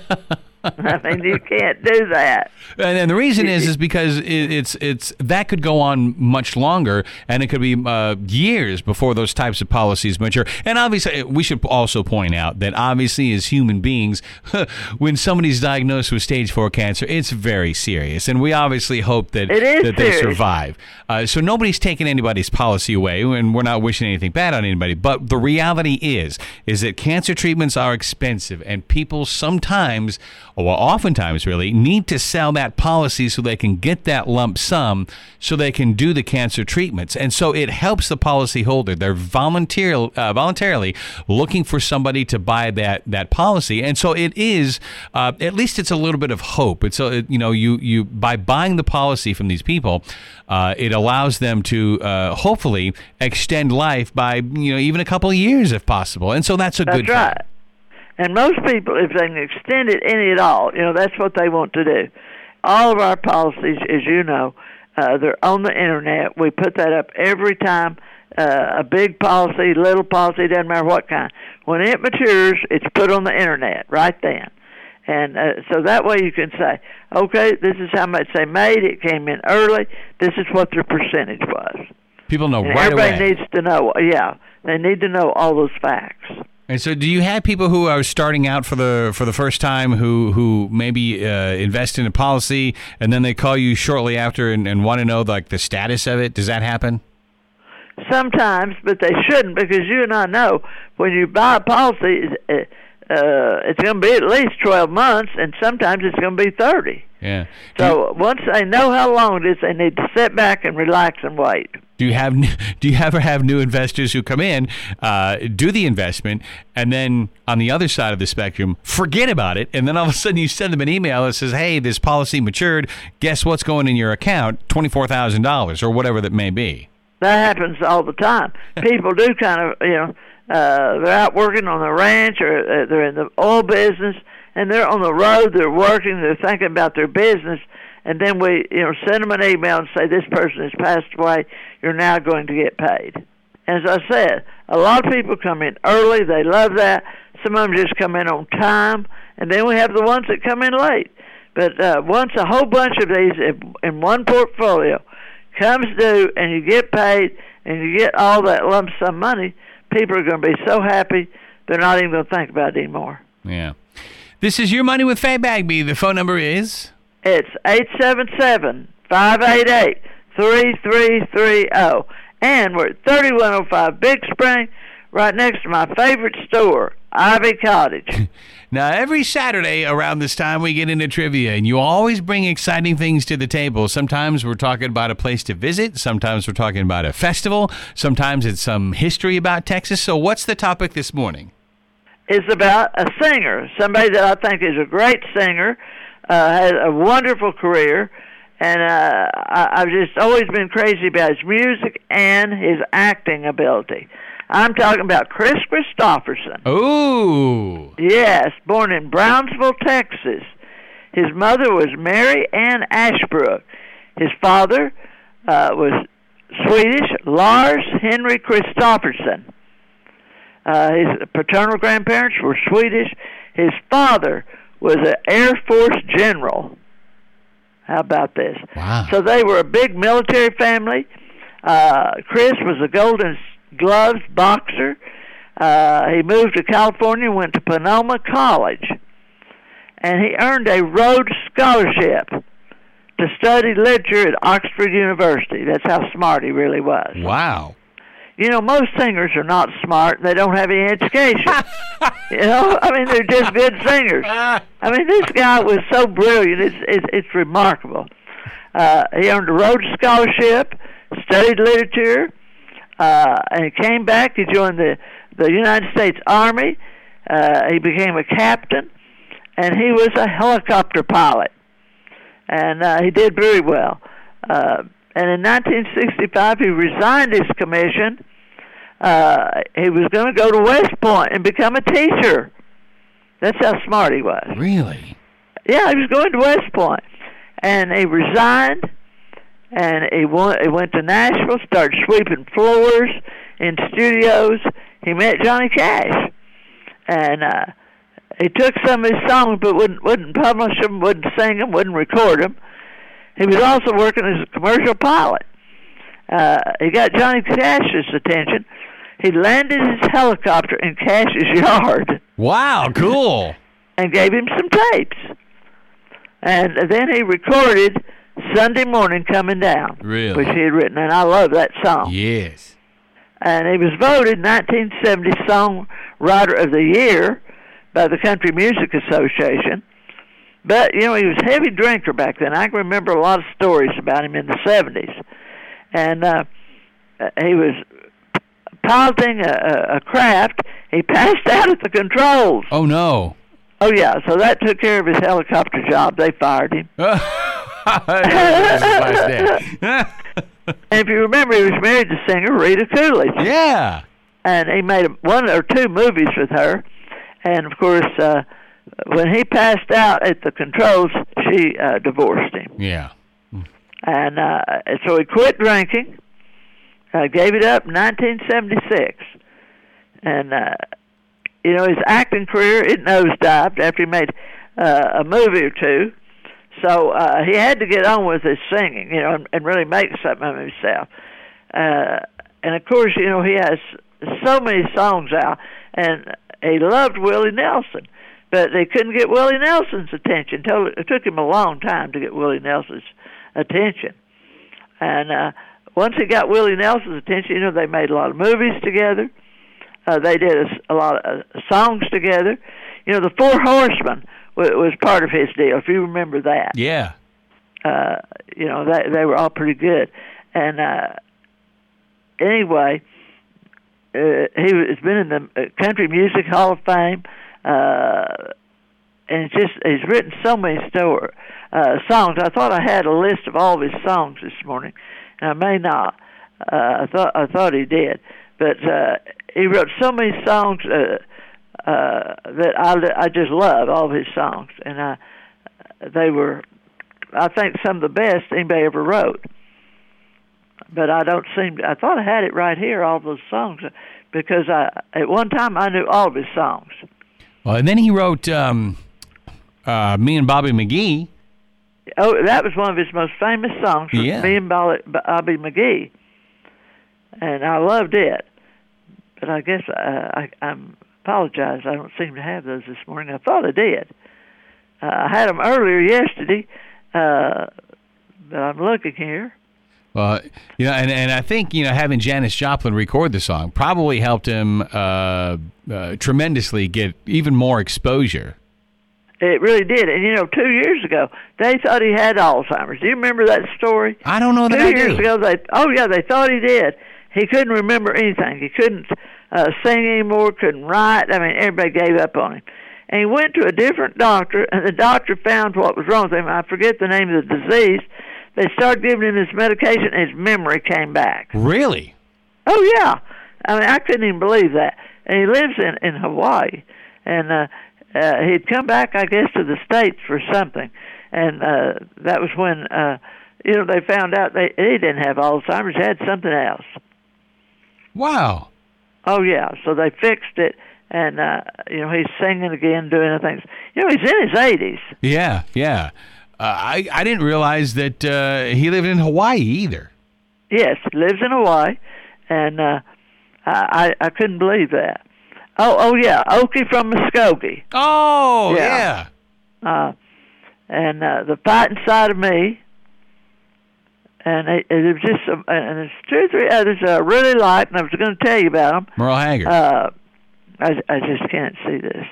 I mean, you can't do that. And, and the reason is is because it, it's it's that could go on much longer, and it could be uh, years before those types of policies mature. And obviously, we should also point out that obviously, as human beings, when somebody's diagnosed with stage four cancer, it's very serious, and we obviously hope that it is that they serious. survive. Uh, so nobody's taking anybody's policy away, and we're not wishing anything bad on anybody. But the reality is is that cancer treatments are expensive, and people sometimes, or oftentimes really, need to sell that policy so they can get that lump sum so they can do the cancer treatments. And so it helps the policyholder. They're volunteer, uh, voluntarily looking for somebody to buy that that policy. And so it is, uh, at least it's a little bit of hope. It's, a, you know, you, you by buying the policy from these people, uh, it allows them to uh, hopefully extend life by, you know, even a couple of years if possible. And so that's a that's good right. thing. And most people, if they can extend it any at all, you know, that's what they want to do. All of our policies, as you know, uh, they're on the Internet. We put that up every time, uh, a big policy, little policy, doesn't matter what kind. When it matures, it's put on the Internet right then. And uh, so that way you can say, okay, this is how much they made. It came in early. This is what their percentage was. People know and right everybody away. needs to know, yeah, they need to know all those facts. And so, do you have people who are starting out for the for the first time who who maybe uh, invest in a policy and then they call you shortly after and, and want to know like the status of it? Does that happen? Sometimes, but they shouldn't, because you and I know when you buy a policy, uh, uh, it's going to be at least twelve months, and sometimes it's going to be thirty. Yeah. So once they know how long it is, they need to sit back and relax and wait. Do you have do you ever have new investors who come in, uh, do the investment, and then on the other side of the spectrum, forget about it, and then all of a sudden you send them an email that says, "Hey, this policy matured. Guess what's going in your account? twenty-four thousand dollars or whatever that may be." That happens all the time. People do kind of, you know, uh, they're out working on the ranch, or uh, they're in the oil business, and they're on the road. They're working. They're thinking about their business. And then we, you know, send them an email and say, this person has passed away. You're now going to get paid. As I said, a lot of people come in early. They love that. Some of them just come in on time. And then we have the ones that come in late. But uh, once a whole bunch of these in, in one portfolio comes due and you get paid and you get all that lump sum money, people are going to be so happy they're not even going to think about it anymore. Yeah. This is Your Money with Faye Bagby. The phone number is? It's eight seven seven, five eight eight, three three three zero. And we're at thirty-one oh five Big Spring, right next to my favorite store, Ivy Cottage. Now, every Saturday around this time, we get into trivia, and you always bring exciting things to the table. Sometimes we're talking about a place to visit. Sometimes we're talking about a festival. Sometimes it's some history about Texas. So what's the topic this morning? It's about a singer, somebody that I think is a great singer, uh, has a wonderful career, and uh, I, I've just always been crazy about his music and his acting ability. I'm talking about Kris Kristofferson. Ooh. Yes, born in Brownsville, Texas. His mother was Mary Ann Ashbrook. His father uh, was Swedish, Lars Henry Kristofferson. Uh, his paternal grandparents were Swedish. His father was an Air Force general. How about this? Wow. So they were a big military family. Uh, Chris was a Golden Gloves boxer. Uh, he moved to California and went to Sonoma College. And he earned a Rhodes Scholarship to study literature at Oxford University. That's how smart he really was. Wow. You know, most singers are not smart. They don't have any education. You know, I mean, they're just good singers. I mean, this guy was so brilliant. It's it's, it's remarkable. Uh, he earned a Rhodes Scholarship, studied literature, uh, and he came back. He joined the, the United States Army. Uh, he became a captain, and he was a helicopter pilot. And uh, he did very well. Uh, and in nineteen sixty-five, he resigned his commission. Uh, he was going to go to West Point and become a teacher. That's how smart he was. Really? Yeah, he was going to West Point. And he resigned, and he went, he went to Nashville, started sweeping floors in studios. He met Johnny Cash. And uh, he took some of his songs but wouldn't, wouldn't publish them, wouldn't sing them, wouldn't record them. He was also working as a commercial pilot. Uh, he got Johnny Cash's attention. He landed his helicopter in Cash's yard. Wow, cool. And gave him some tapes. And then he recorded Sunday Morning Coming Down, Really? which he had written, and I love that song. Yes. And he was voted nineteen seventy Songwriter of the Year by the Country Music Association. But, you know, he was a heavy drinker back then. I can remember a lot of stories about him in the seventies. And uh, he was piloting a, a craft. He passed out at the controls. Oh, no. Oh, yeah, so that took care of his helicopter job. They fired him. And if you remember, he was married to singer Rita Coolidge. Yeah. And he made one or two movies with her. And, of course, uh, when he passed out at the controls, she uh, divorced him. Yeah. And uh, so he quit drinking, uh, gave it up in nineteen seventy-six. And, uh, you know, his acting career, it nosedived after he made uh, a movie or two. So uh, he had to get on with his singing, you know, and, and really make something of himself. Uh, and, of course, you know, he has so many songs out, and he loved Willie Nelson. But they couldn't get Willie Nelson's attention. It took him a long time to get Willie Nelson's attention. And uh, once he got Willie Nelson's attention, you know, they made a lot of movies together. Uh, they did a, a lot of uh, songs together. You know, the Four Horsemen w- was part of his deal, if you remember that. Yeah. Uh, you know, they, they were all pretty good. And uh, anyway, uh, he has been in the Country Music Hall of Fame. Uh, and it's just he's written so many store, uh, songs. I thought I had a list of all of his songs this morning, and I may not. Uh, I thought I thought he did, but uh, he wrote so many songs uh, uh, that I I just love all of his songs, and I they were I think some of the best anybody ever wrote. But I don't seem to, I thought I had it right here, all those songs, because I at one time I knew all of his songs. Well, and then he wrote um, uh, Me and Bobby McGee. Oh, that was one of his most famous songs, Yeah. Me and Bobby McGee. And I loved it. But I guess uh, I I apologize. I don't seem to have those this morning. I thought I did. Uh, I had them earlier yesterday, uh, but I'm looking here. Well, you know, and, and I think, you know, having Janis Joplin record the song probably helped him uh, uh, tremendously get even more exposure. It really did. And, you know, two years ago, they thought he had Alzheimer's. Do you remember that story? I don't know that two I years do. ago, they, oh, yeah, they thought he did. He couldn't remember anything. He couldn't uh, sing anymore, couldn't write. I mean, everybody gave up on him. And he went to a different doctor, and the doctor found what was wrong with him. I forget the name of the disease. They started giving him this medication, and his memory came back. Really? Oh, yeah. I mean, I couldn't even believe that. And he lives in, in Hawaii. And uh, uh, he'd come back, I guess, to the States for something. And uh, that was when, uh, you know, they found out they he didn't have Alzheimer's; he had something else. Wow. Oh yeah, so they fixed it, and uh, you know, he's singing again, doing the things. You know, he's in his eighties. Yeah, yeah. Uh, I I didn't realize that uh, he lived in Hawaii either. Yes, he lives in Hawaii, and uh, I I couldn't believe that. Oh oh yeah, Okie from Muskogee. Oh Yeah. yeah. Uh, and uh, The Fighting Side of Me. And it, it was just, some, and there's two or three others that I really liked, and I was going to tell you about them. Merle Haggard. Uh, I, I just can't see this.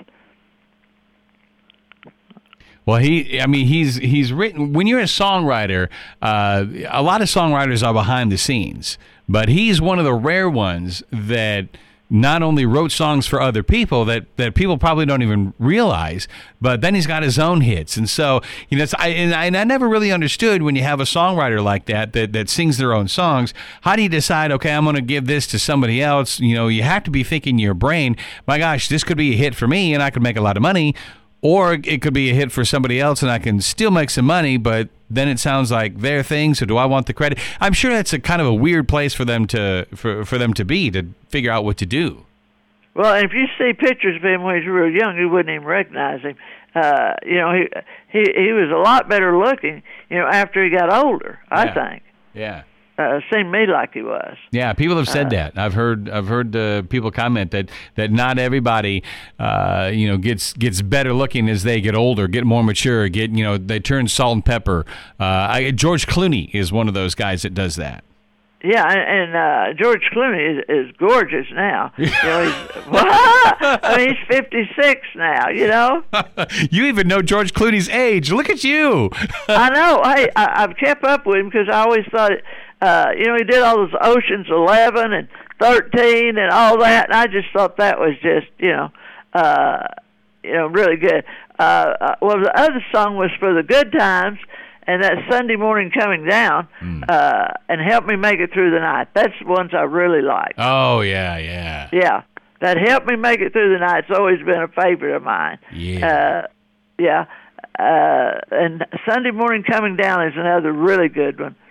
Well, he, I mean, he's he's written. When you're a songwriter, uh, a lot of songwriters are behind the scenes, but he's one of the rare ones that not only wrote songs for other people that, that people probably don't even realize, but then he's got his own hits. And so, you know, it's, I, and, I, and I never really understood when you have a songwriter like that, that, that sings their own songs, how do you decide, okay, I'm going to give this to somebody else? You know, you have to be thinking in your brain, my gosh, this could be a hit for me and I could make a lot of money, or it could be a hit for somebody else and I can still make some money, but then it sounds like their thing, so do I want the credit? I'm sure that's a kind of a weird place for them to for, for them to be, to figure out what to do. Well, if you see pictures of him when he was real young, you wouldn't even recognize him. Uh, you know, he he he was a lot better looking, you know, after he got older, I Yeah. think. Yeah. Uh, seemed to me like he was. Yeah, people have said Uh, that. I've heard I've heard uh, people comment that that not everybody uh, you know gets gets better looking as they get older, get more mature, get you know they turn salt and pepper. Uh, I, George Clooney is one of those guys that does that. Yeah, and, and uh, George Clooney is, is gorgeous now. You know, he's, what? I mean, he's fifty-six now. You know. You even know George Clooney's age. Look at you. I know. Hey, I, I've kept up with him because I always thought, uh, you know, he did all those Ocean's Eleven and Thirteen and all that, and I just thought that was just, you know, uh, you know, really good. Uh, uh, well, the other song was For the Good Times. And that Sunday Morning Coming Down, Mm. uh, and Help Me Make It Through the Night. That's the ones I really like. Oh yeah, yeah, Yeah, that Help Me Make It Through the Night's always been a favorite of mine. yeah. Uh, yeah, uh, and Sunday Morning Coming Down is another really good one.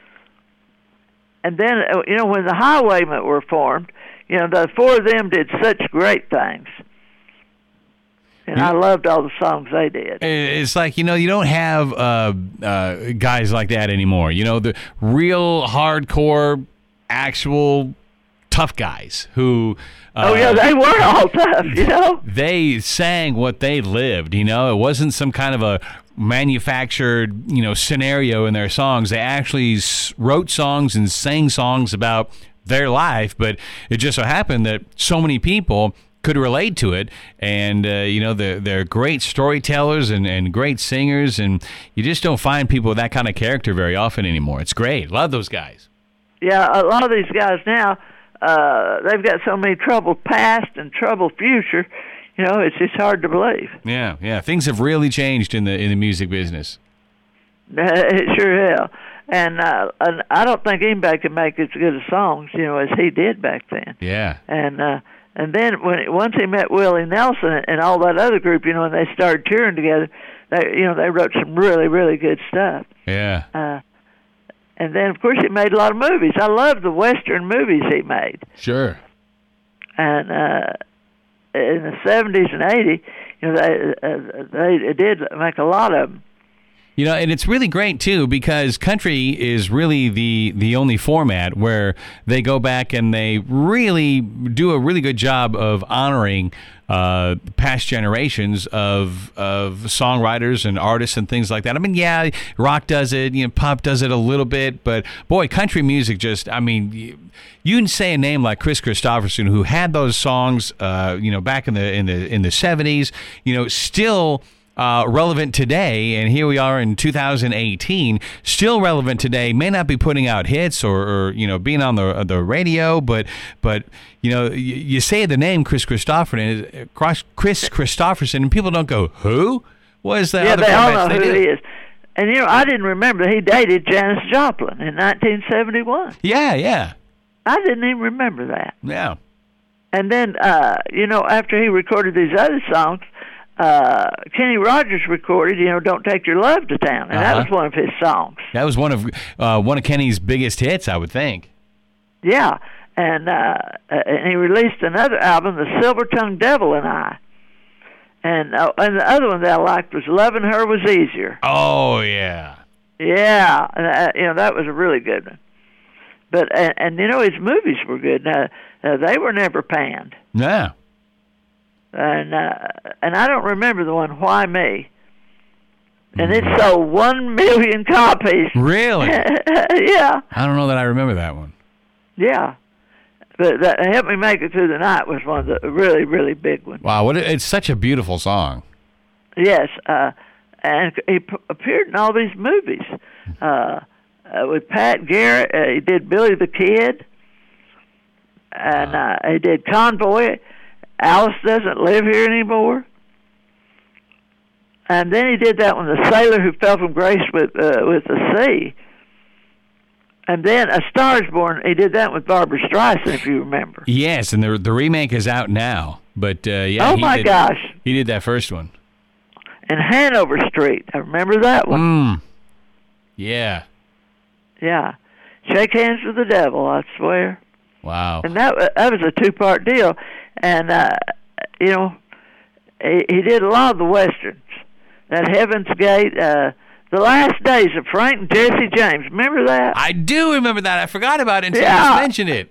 And then, uh, you know, when the Highwaymen were formed, you know, the four of them did such great things. And Yeah. I loved all the songs they did. It's like, you know, you don't have uh, uh, guys like that anymore. You know, the real hardcore, actual tough guys who. Uh, Oh, yeah, they were all tough, you know? They sang what they lived, you know? It wasn't some kind of a manufactured, you know, scenario in their songs. They actually s- wrote songs and sang songs about their life, but it just so happened that so many people could relate to it, and uh, you know they're, they're great storytellers and, and great singers, and you just don't find people with that kind of character very often anymore. It's great. Love those guys. Yeah, a lot of these guys now, uh, they've got so many troubled past and troubled future, you know, it's just hard to believe. Yeah, yeah. Things have really changed in the in the music business. It sure has. And, uh, and I don't think anybody can make as good a songs, you know, as he did back then. Yeah. And uh, and then when once he met Willie Nelson and all that other group, you know, and they started touring together, they you know they wrote some really really good stuff. Yeah. Uh, and then of course he made a lot of movies. I love the Western movies he made. Sure. And uh, in the seventies and eighties, you know, they uh, they did make a lot of them. You know, and it's really great, too, because country is really the the only format where they go back and they really do a really good job of honoring uh, past generations of of songwriters and artists and things like that. I mean, yeah, rock does it, you know, pop does it a little bit, but boy, country music just, I mean, you, you can say a name like Chris Christopherson, who had those songs, uh, you know, back in the in the in the seventies, you know, still. Uh, relevant today, and here we are in two thousand eighteen, still relevant today. May not be putting out hits or, or you know being on the the radio, but but you know you, you say the name Chris Christopherson, Chris Christopherson, and people don't go who? What is that? Yeah, other they all formats know they who do? he is. And you know, I didn't remember he dated Janis Joplin in nineteen seventy-one. Yeah, yeah, I didn't even remember that. yeah. And then, uh, you know, after he recorded these other songs, uh, Kenny Rogers recorded, you know, "Don't Take Your Love to Town," and Uh-huh. that was one of his songs. That was one of uh, one of Kenny's biggest hits, I would think. Yeah, and uh, and he released another album, "The Silver-Tongued Devil and I," and uh, and the other one that I liked was "Loving Her Was Easier." Oh yeah. Yeah, and, uh, you know, that was a really good one. But and, and you know, his movies were good. Now, uh, they were never panned. Yeah. And uh, and I don't remember the one "Why Me," and Mm-hmm. it sold one million copies. Really? Yeah, I don't know that I remember that one. yeah. But that "Help Me Make It Through the Night" was one of the really, really big ones. Wow, what a, it's such a beautiful song. Yes, uh, and he p- appeared in all these movies uh, uh, with Pat Garrett. Uh, he did Billy the Kid, and uh, he did Convoy. Alice Doesn't Live Here Anymore. And then he did that one, "The Sailor Who Fell from Grace with uh, with the Sea." And then "A Star Is Born," he did that with Barbra Streisand, if you remember. Yes, and the the remake is out now. But uh, yeah, Oh, he my did, gosh. he did that first one. And "Hanover Street," I remember that one. Mm. Yeah. Yeah. "Shake Hands with the Devil," I swear. Wow. And that wa- that was a two-part deal. And, uh, you know, he, he did a lot of the Westerns. That "Heaven's Gate," uh, "The Last Days of Frank and Jesse James." Remember that? I do remember that. I forgot about it until you Yeah. just mentioned it.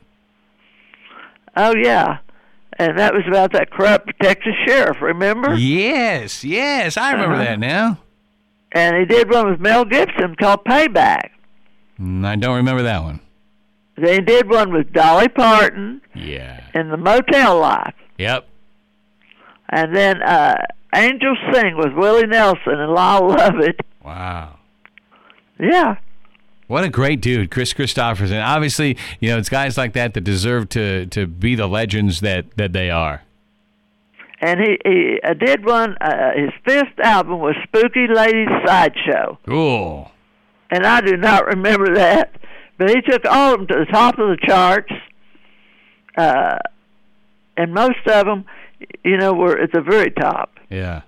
Oh, yeah. And that was about that corrupt Texas sheriff, remember? Yes, yes, I remember Uh-huh. that now. And he did one with Mel Gibson called "Payback." Mm, I don't remember that one. Then he did one with Dolly Parton Yeah. in "The Motel Life." Yep. And then uh, "Angels Sing" with Willie Nelson and Lyle Lovett. Wow. Yeah. What a great dude, Chris Christopherson. Obviously, you know, it's guys like that that deserve to, to be the legends that, that they are. And he, he uh, did one, uh, his fifth album was "Spooky Ladies Sideshow." Cool. And I do not remember that. But he took all of them to the top of the charts. Uh, and most of them, you know, were at the very top. Yeah.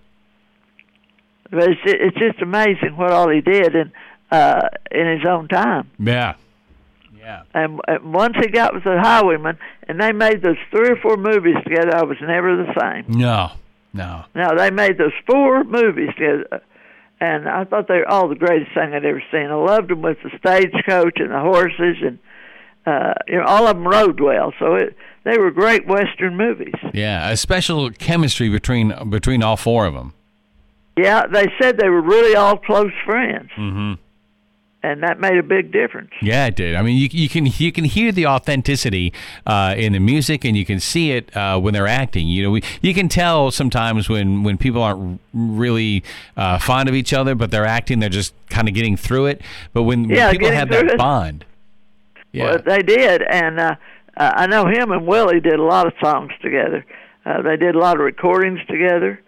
But it's, it's just amazing what all he did in, uh, in his own time. Yeah. Yeah. And, and once he got with the Highwaymen, and they made those three or four movies together, I was never the same. No. No. Now, they made those four movies together, and I thought they were all the greatest thing I'd ever seen. I loved them with the stagecoach and the horses, and uh, you know, all of them rode well. So it, they were great Western movies. Yeah, a special chemistry between between all four of them. Yeah, they said they were really all close friends, Mm-hmm. and that made a big difference. Yeah, it did. I mean, you, you can you can hear the authenticity uh, in the music, and you can see it uh, when they're acting. You know, we, you can tell sometimes when, when people aren't really uh, fond of each other, but they're acting, they're just kind of getting through it. But when, when Yeah, people getting have through that it. bond, yeah, Well, they did, and uh, uh, I know him and Willie did a lot of songs together. Uh, they did a lot of recordings together.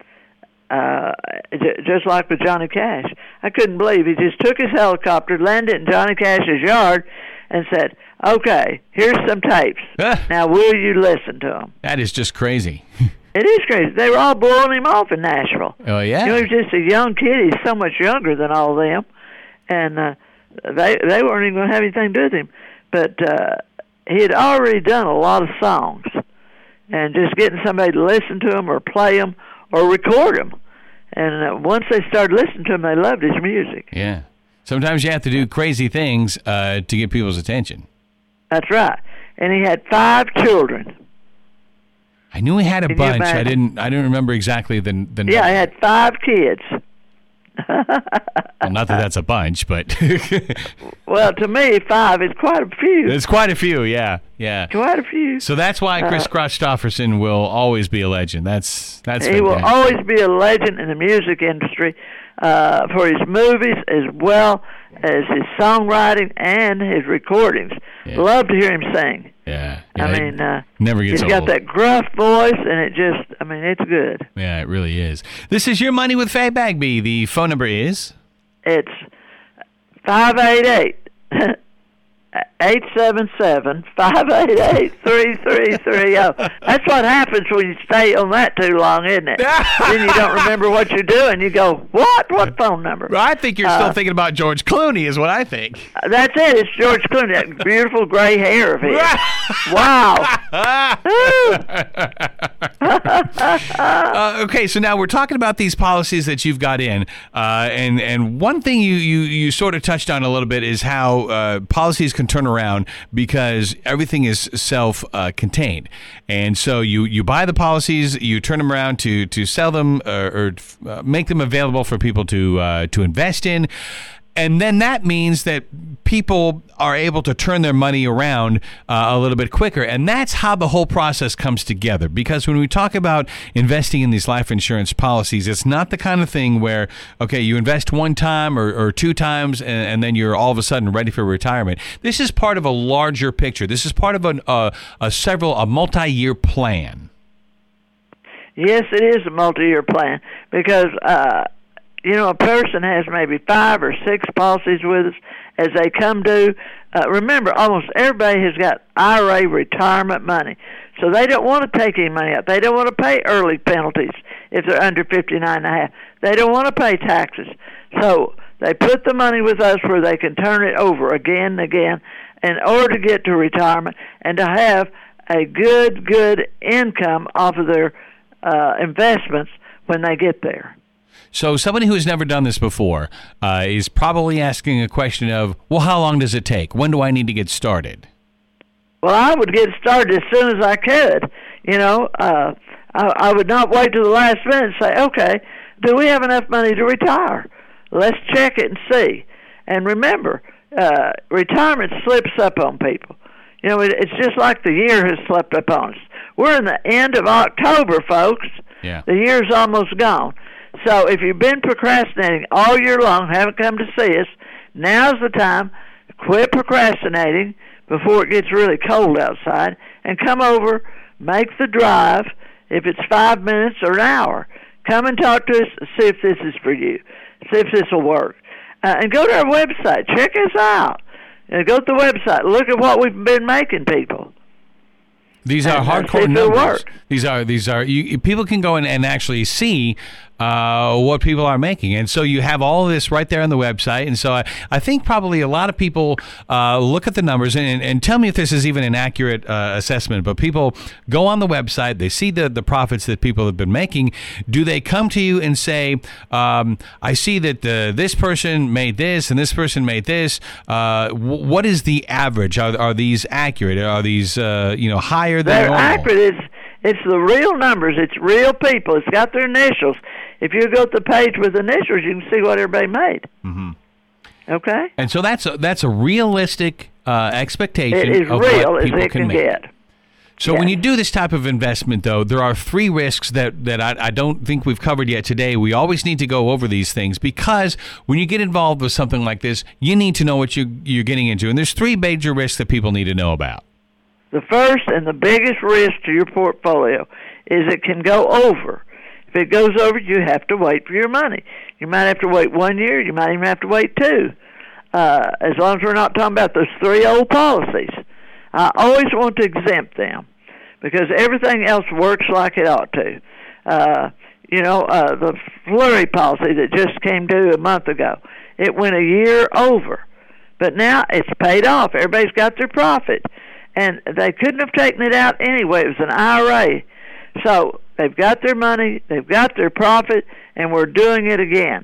Uh, j- just like with Johnny Cash. I couldn't believe he just took his helicopter, landed in Johnny Cash's yard, and said, "Okay, here's some tapes. Ah. Now, will you listen to them?" that is just crazy. It is crazy. They were all blowing him off in Nashville. Oh yeah, You know, he was just a young kid. He's so much younger than all of them, and uh, they they weren't even going to have anything to do with him. But uh, he had already done a lot of songs, and just getting somebody to listen to them or play them or record them. And uh, once they started listening to him, they loved his music. yeah. Sometimes you have to do crazy things uh, to get people's attention. That's right. And he had five children. I knew he had a Can you bunch. I imagine? didn't. I didn't remember exactly the the. Yeah, he had five kids. Well, not that that's a bunch, but Well, to me, five is quite a few. it's quite a few. Yeah, yeah. Quite a few. So that's why Chris Uh, Christopherson will always be a legend. That's that's He will fantastic. always be a legend in the music industry uh, for his movies as well as his songwriting and his recordings. Yeah. Love to hear him sing. Yeah, I yeah, it mean, uh, never gets he's got old. that gruff voice, and it just, I mean, it's good. Yeah, it really is. This is Your Money with Faye Bagby. The phone number is It's five eight eight, eight seven seven, five eight eight, three three three zero. That's what happens when you stay on that too long, isn't it? Then you don't remember what you're doing. You go, what? What phone number? I think you're uh, still thinking about George Clooney is what I think. That's it. It's George Clooney, that beautiful gray hair of his. Wow. uh, okay, so now we're talking about these policies that you've got in, uh, and and one thing you, you, you sort of touched on a little bit is how uh, policies can turn around because everything is self-contained, uh, and so you, you buy the policies, you turn them around to to sell them uh, or uh, make them available for people to uh, to invest in. And then that means that people are able to turn their money around uh, a little bit quicker. And that's how the whole process comes together. Because when we talk about investing in these life insurance policies, it's not the kind of thing where, okay, you invest one time or, or two times and, and then you're all of a sudden ready for retirement. This is part of a larger picture. This is part of an, uh, a several, a multi-year plan. Yes, it is a multi-year plan because, uh, you know, a person has maybe five or six policies with us as they come due. Uh, remember, almost everybody has got I R A retirement money, so they don't want to take any money out. They don't want to pay early penalties if they're under fifty-nine and a half. They don't want to pay taxes. So they put the money with us where they can turn it over again and again in order to get to retirement and to have a good, good income off of their uh, investments when they get there. So somebody who has never done this before uh, is probably asking a question of, well, how long does it take? When do I need to get started? Well, I would get started as soon as I could. You know, uh, I, I would not wait till the last minute and say, okay, do we have enough money to retire? Let's check it and see. And remember, uh, retirement slips up on people. You know, it, it's just like the year has slipped up on us. We're in the end of October, folks. Yeah. The year's almost gone. So if you've been procrastinating all year long, haven't come to see us, now's the time. Quit procrastinating before it gets really cold outside and come over, make the drive, if it's five minutes or an hour. Come and talk to us, see if this is for you, see if this will work. Uh, and go to our website. Check us out. Uh, go to the website. Look at what we've been making people. These are and, hardcore uh, numbers. Work. These are these are you, people can go in and actually see uh, what people are making, and so you have all of this right there on the website. And so I, I think probably a lot of people uh, look at the numbers and, and tell me if this is even an accurate uh, assessment. But people go on the website, they see the the profits that people have been making. Do they come to you and say, um, "I see that the, this person made this and this person made this"? Uh, w- what is the average? Are are these accurate? Are these uh, you know higher than They're normal? accurate. It's, it's the real numbers. It's real people. It's got their initials. If you go to the page with initials, you can see what everybody made. Mm-hmm. Okay? And so that's a, that's a realistic uh, expectation It is of real what as people it can can make. get. So Yeah. when you do this type of investment, though, there are three risks that, that I, I don't think we've covered yet today. We always need to go over these things because when you get involved with something like this, you need to know what you, you're getting into. And there's three major risks that people need to know about. The first and the biggest risk to your portfolio is it can go over. If it goes over, you have to wait for your money. You might have to wait one year. You might even have to wait two. Uh, as long as we're not talking about those three old policies. I always want to exempt them because everything else works like it ought to. Uh, you know, uh, the Flurry policy that just came due a month ago, it went a year over. But now it's paid off. Everybody's got their profit. And they couldn't have taken it out anyway. It was an I R A. So they've got their money, they've got their profit, and we're doing it again.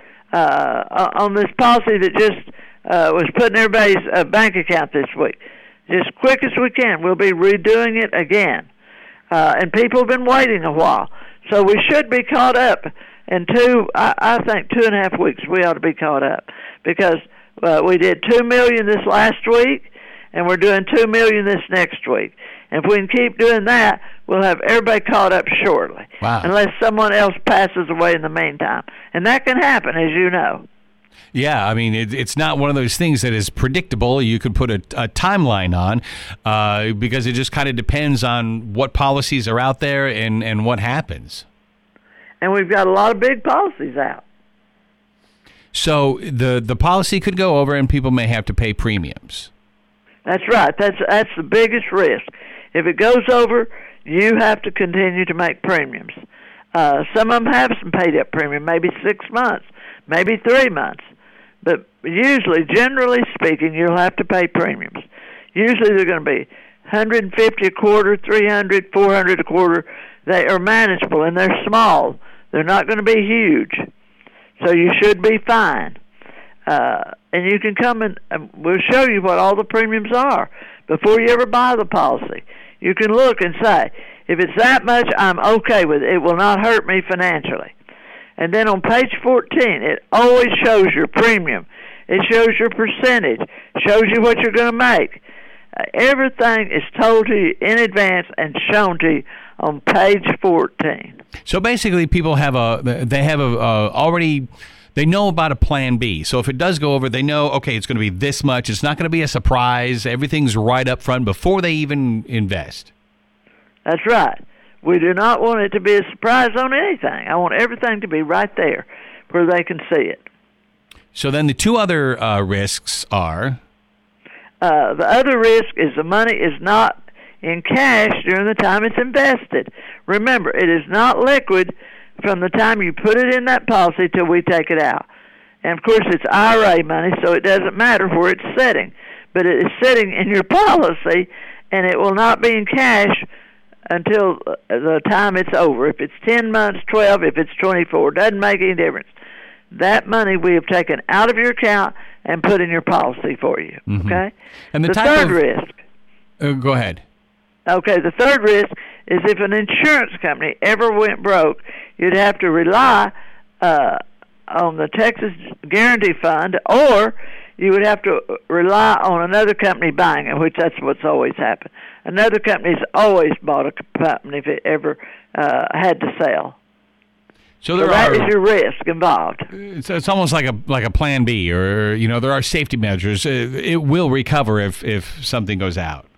Uh, on this policy that just uh, was put in everybody's uh, bank account this week. Just quick as we can, we'll be redoing it again. Uh, and people have been waiting a while. So we should be caught up in two, I, I think two and a half weeks we ought to be caught up. Because uh, we did two million dollars this last week, and we're doing two million dollars this next week. And if we can keep doing that, we'll have everybody caught up shortly. Wow. Unless someone else passes away in the meantime. And that can happen, as you know. Yeah, I mean, it, it's not one of those things that is predictable. You could put a, a timeline on uh, because it just kind of depends on what policies are out there and, and what happens. And we've got a lot of big policies out. So the the policy could go over and people may have to pay premiums. That's right. That's that's the biggest risk. If it goes over, you have to continue to make premiums. Uh, some of them have some paid-up premium, maybe six months, maybe three months. But usually, generally speaking, you'll have to pay premiums. Usually they're going to be one hundred fifty a quarter, three hundred, four hundred a quarter. They are manageable, and they're small. They're not going to be huge. So you should be fine. Uh, and you can come and uh, we'll show you what all the premiums are before you ever buy the policy. You can look and say, if it's that much, I'm okay with it. It will not hurt me financially. And then on page fourteen, it always shows your premium. It shows your percentage, shows you what you're going to make. Uh, everything is told to you in advance and shown to you on page fourteen. So basically, people have a they have a uh, already they know about a plan B. So if it does go over, they know, okay, it's going to be this much. It's not going to be a surprise. Everything's right up front before they even invest. That's right. We do not want it to be a surprise on anything. I want everything to be right there where they can see it. So then the two other uh, risks are? Uh, the other risk is the money is not in cash during the time it's invested. Remember, it is not liquid from the time you put it in that policy till we take it out. And, of course, it's I R A money, so it doesn't matter where it's sitting. But it is sitting in your policy, and it will not be in cash until the time it's over. If it's ten months, twelve, if it's twenty-four, doesn't make any difference. That money we have taken out of your account and put in your policy for you, mm-hmm. okay? And the, the type third of, risk. Uh, go ahead. Okay, the third risk is if an insurance company ever went broke, you'd have to rely uh, on the Texas Guarantee Fund, or you would have to rely on another company buying it, which that's what's always happened. Another company's always bought a company if it ever uh, had to sell. So there so that are, is your risk involved. It's, it's almost like a like a plan B, or you know, there are safety measures. It, it will recover if if something goes out.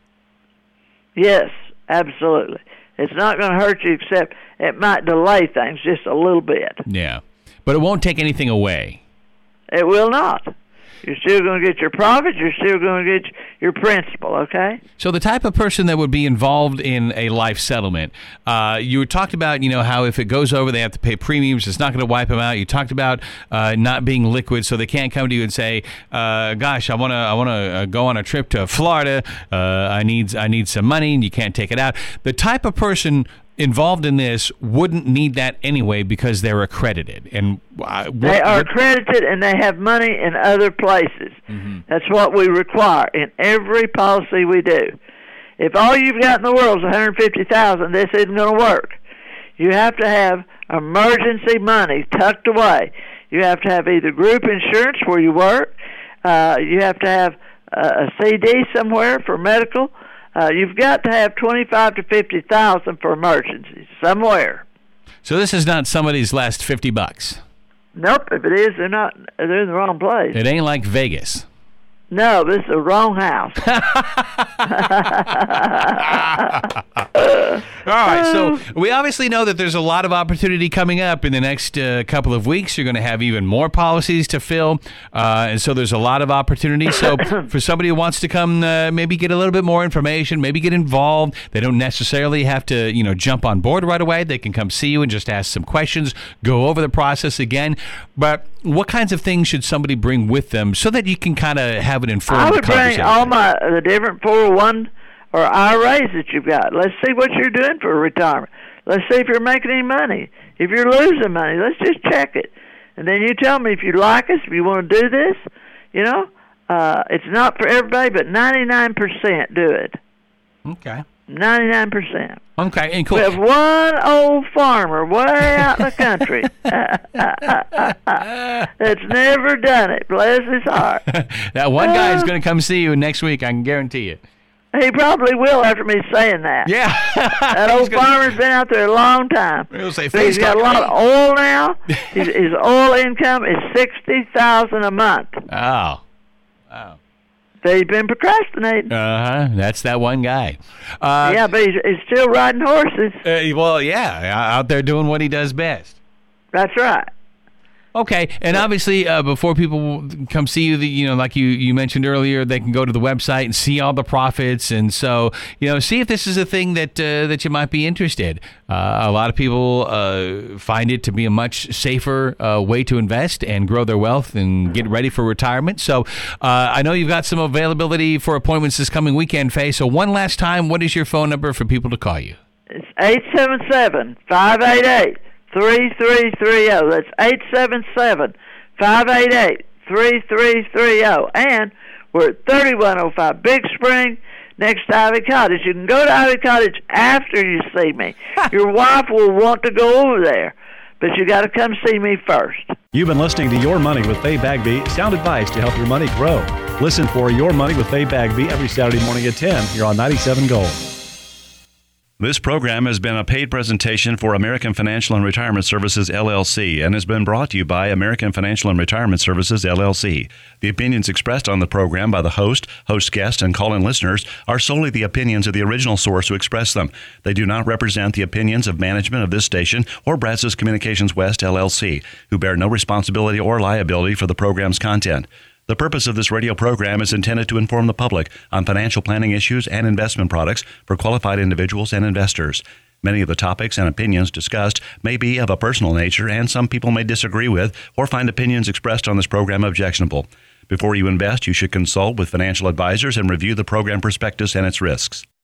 Yes, absolutely. It's not going to hurt you, except it might delay things just a little bit. Yeah, but it won't take anything away. It will not. You're still going to get your profit. You're still going to get your principal, okay? So the type of person that would be involved in a life settlement, uh, you talked about, you know, how if it goes over, they have to pay premiums. It's not going to wipe them out. You talked about uh, not being liquid, so they can't come to you and say, uh, "Gosh, I want to, I want to uh, go on a trip to Florida. Uh, I need, I need some money," and you can't take it out. The type of person involved in this wouldn't need that anyway because they're accredited. And uh, what, they are what, accredited and they have money in other places. Mm-hmm. That's what we require in every policy we do. If all you've got in the world is one hundred fifty thousand dollars, this isn't going to work. You have to have emergency money tucked away. You have to have either group insurance where you work. Uh, you have to have uh, a C D somewhere for medical. Uh, you've got to have twenty-five to fifty thousand for emergencies somewhere. So this is not somebody's last fifty bucks. Nope. If it is, they're not. They're in the wrong place. It ain't like Vegas. No, this is the wrong house. All right, so we obviously know that there's a lot of opportunity coming up in the next uh, couple of weeks. You're going to have even more policies to fill, uh, and so there's a lot of opportunity. So for somebody who wants to come, uh, maybe get a little bit more information, maybe get involved, they don't necessarily have to, you know, jump on board right away. They can come see you and just ask some questions, go over the process again. But what kinds of things should somebody bring with them so that you can kind of have an informed I would conversation? bring all my the different four oh one or I R As that you've got. Let's see what you're doing for retirement. Let's see if you're making any money. If you're losing money, let's just check it. And then you tell me if you like us, if you want to do this. You know, uh, it's not for everybody, but ninety-nine percent do it. Okay. ninety-nine percent. Okay, and cool. We have one old farmer way out in the country that's never done it. Bless his heart. That one guy is Uh, going to come see you next week, I can guarantee it. He probably will after me saying that. Yeah. That old gonna, farmer's been out there a long time. He'll say, But he's got a lot of oil now. his, his oil income is sixty thousand dollars a month. Oh. Oh. So he's been procrastinating. Uh-huh. That's that one guy. Uh, yeah, but he's, he's still riding horses. Uh, well, yeah, out there doing what he does best. That's right. Okay, and obviously, uh, before people come see you, the, you know, like you, you mentioned earlier, they can go to the website and see all the profits, and so you know, see if this is a thing that uh, that you might be interested. Uh, a lot of people uh, find it to be a much safer uh, way to invest and grow their wealth and get ready for retirement. So, uh, I know you've got some availability for appointments this coming weekend, Faye. So, one last time, what is your phone number for people to call you? It's eight seven seven, five eight eight, three three three zero. That's eight seven seven, five eight eight, three three three zero. And we're at thirty-one oh five Big Spring, next to Ivy Cottage. You can go to Ivy Cottage after you see me. Your wife will want to go over there, but you got to come see me first. You've been listening to Your Money with Faye Bagby, sound advice to help your money grow. Listen for Your Money with Faye Bagby every Saturday morning at ten here on ninety-seven Gold. This program has been a paid presentation for American Financial and Retirement Services, L L C, and has been brought to you by American Financial and Retirement Services, L L C. The opinions expressed on the program by the host, host guests, and call-in listeners are solely the opinions of the original source who expressed them. They do not represent the opinions of management of this station or Brazos Communications West, L L C, who bear no responsibility or liability for the program's content. The purpose of this radio program is intended to inform the public on financial planning issues and investment products for qualified individuals and investors. Many of the topics and opinions discussed may be of a personal nature, and some people may disagree with or find opinions expressed on this program objectionable. Before you invest, you should consult with financial advisors and review the program prospectus and its risks.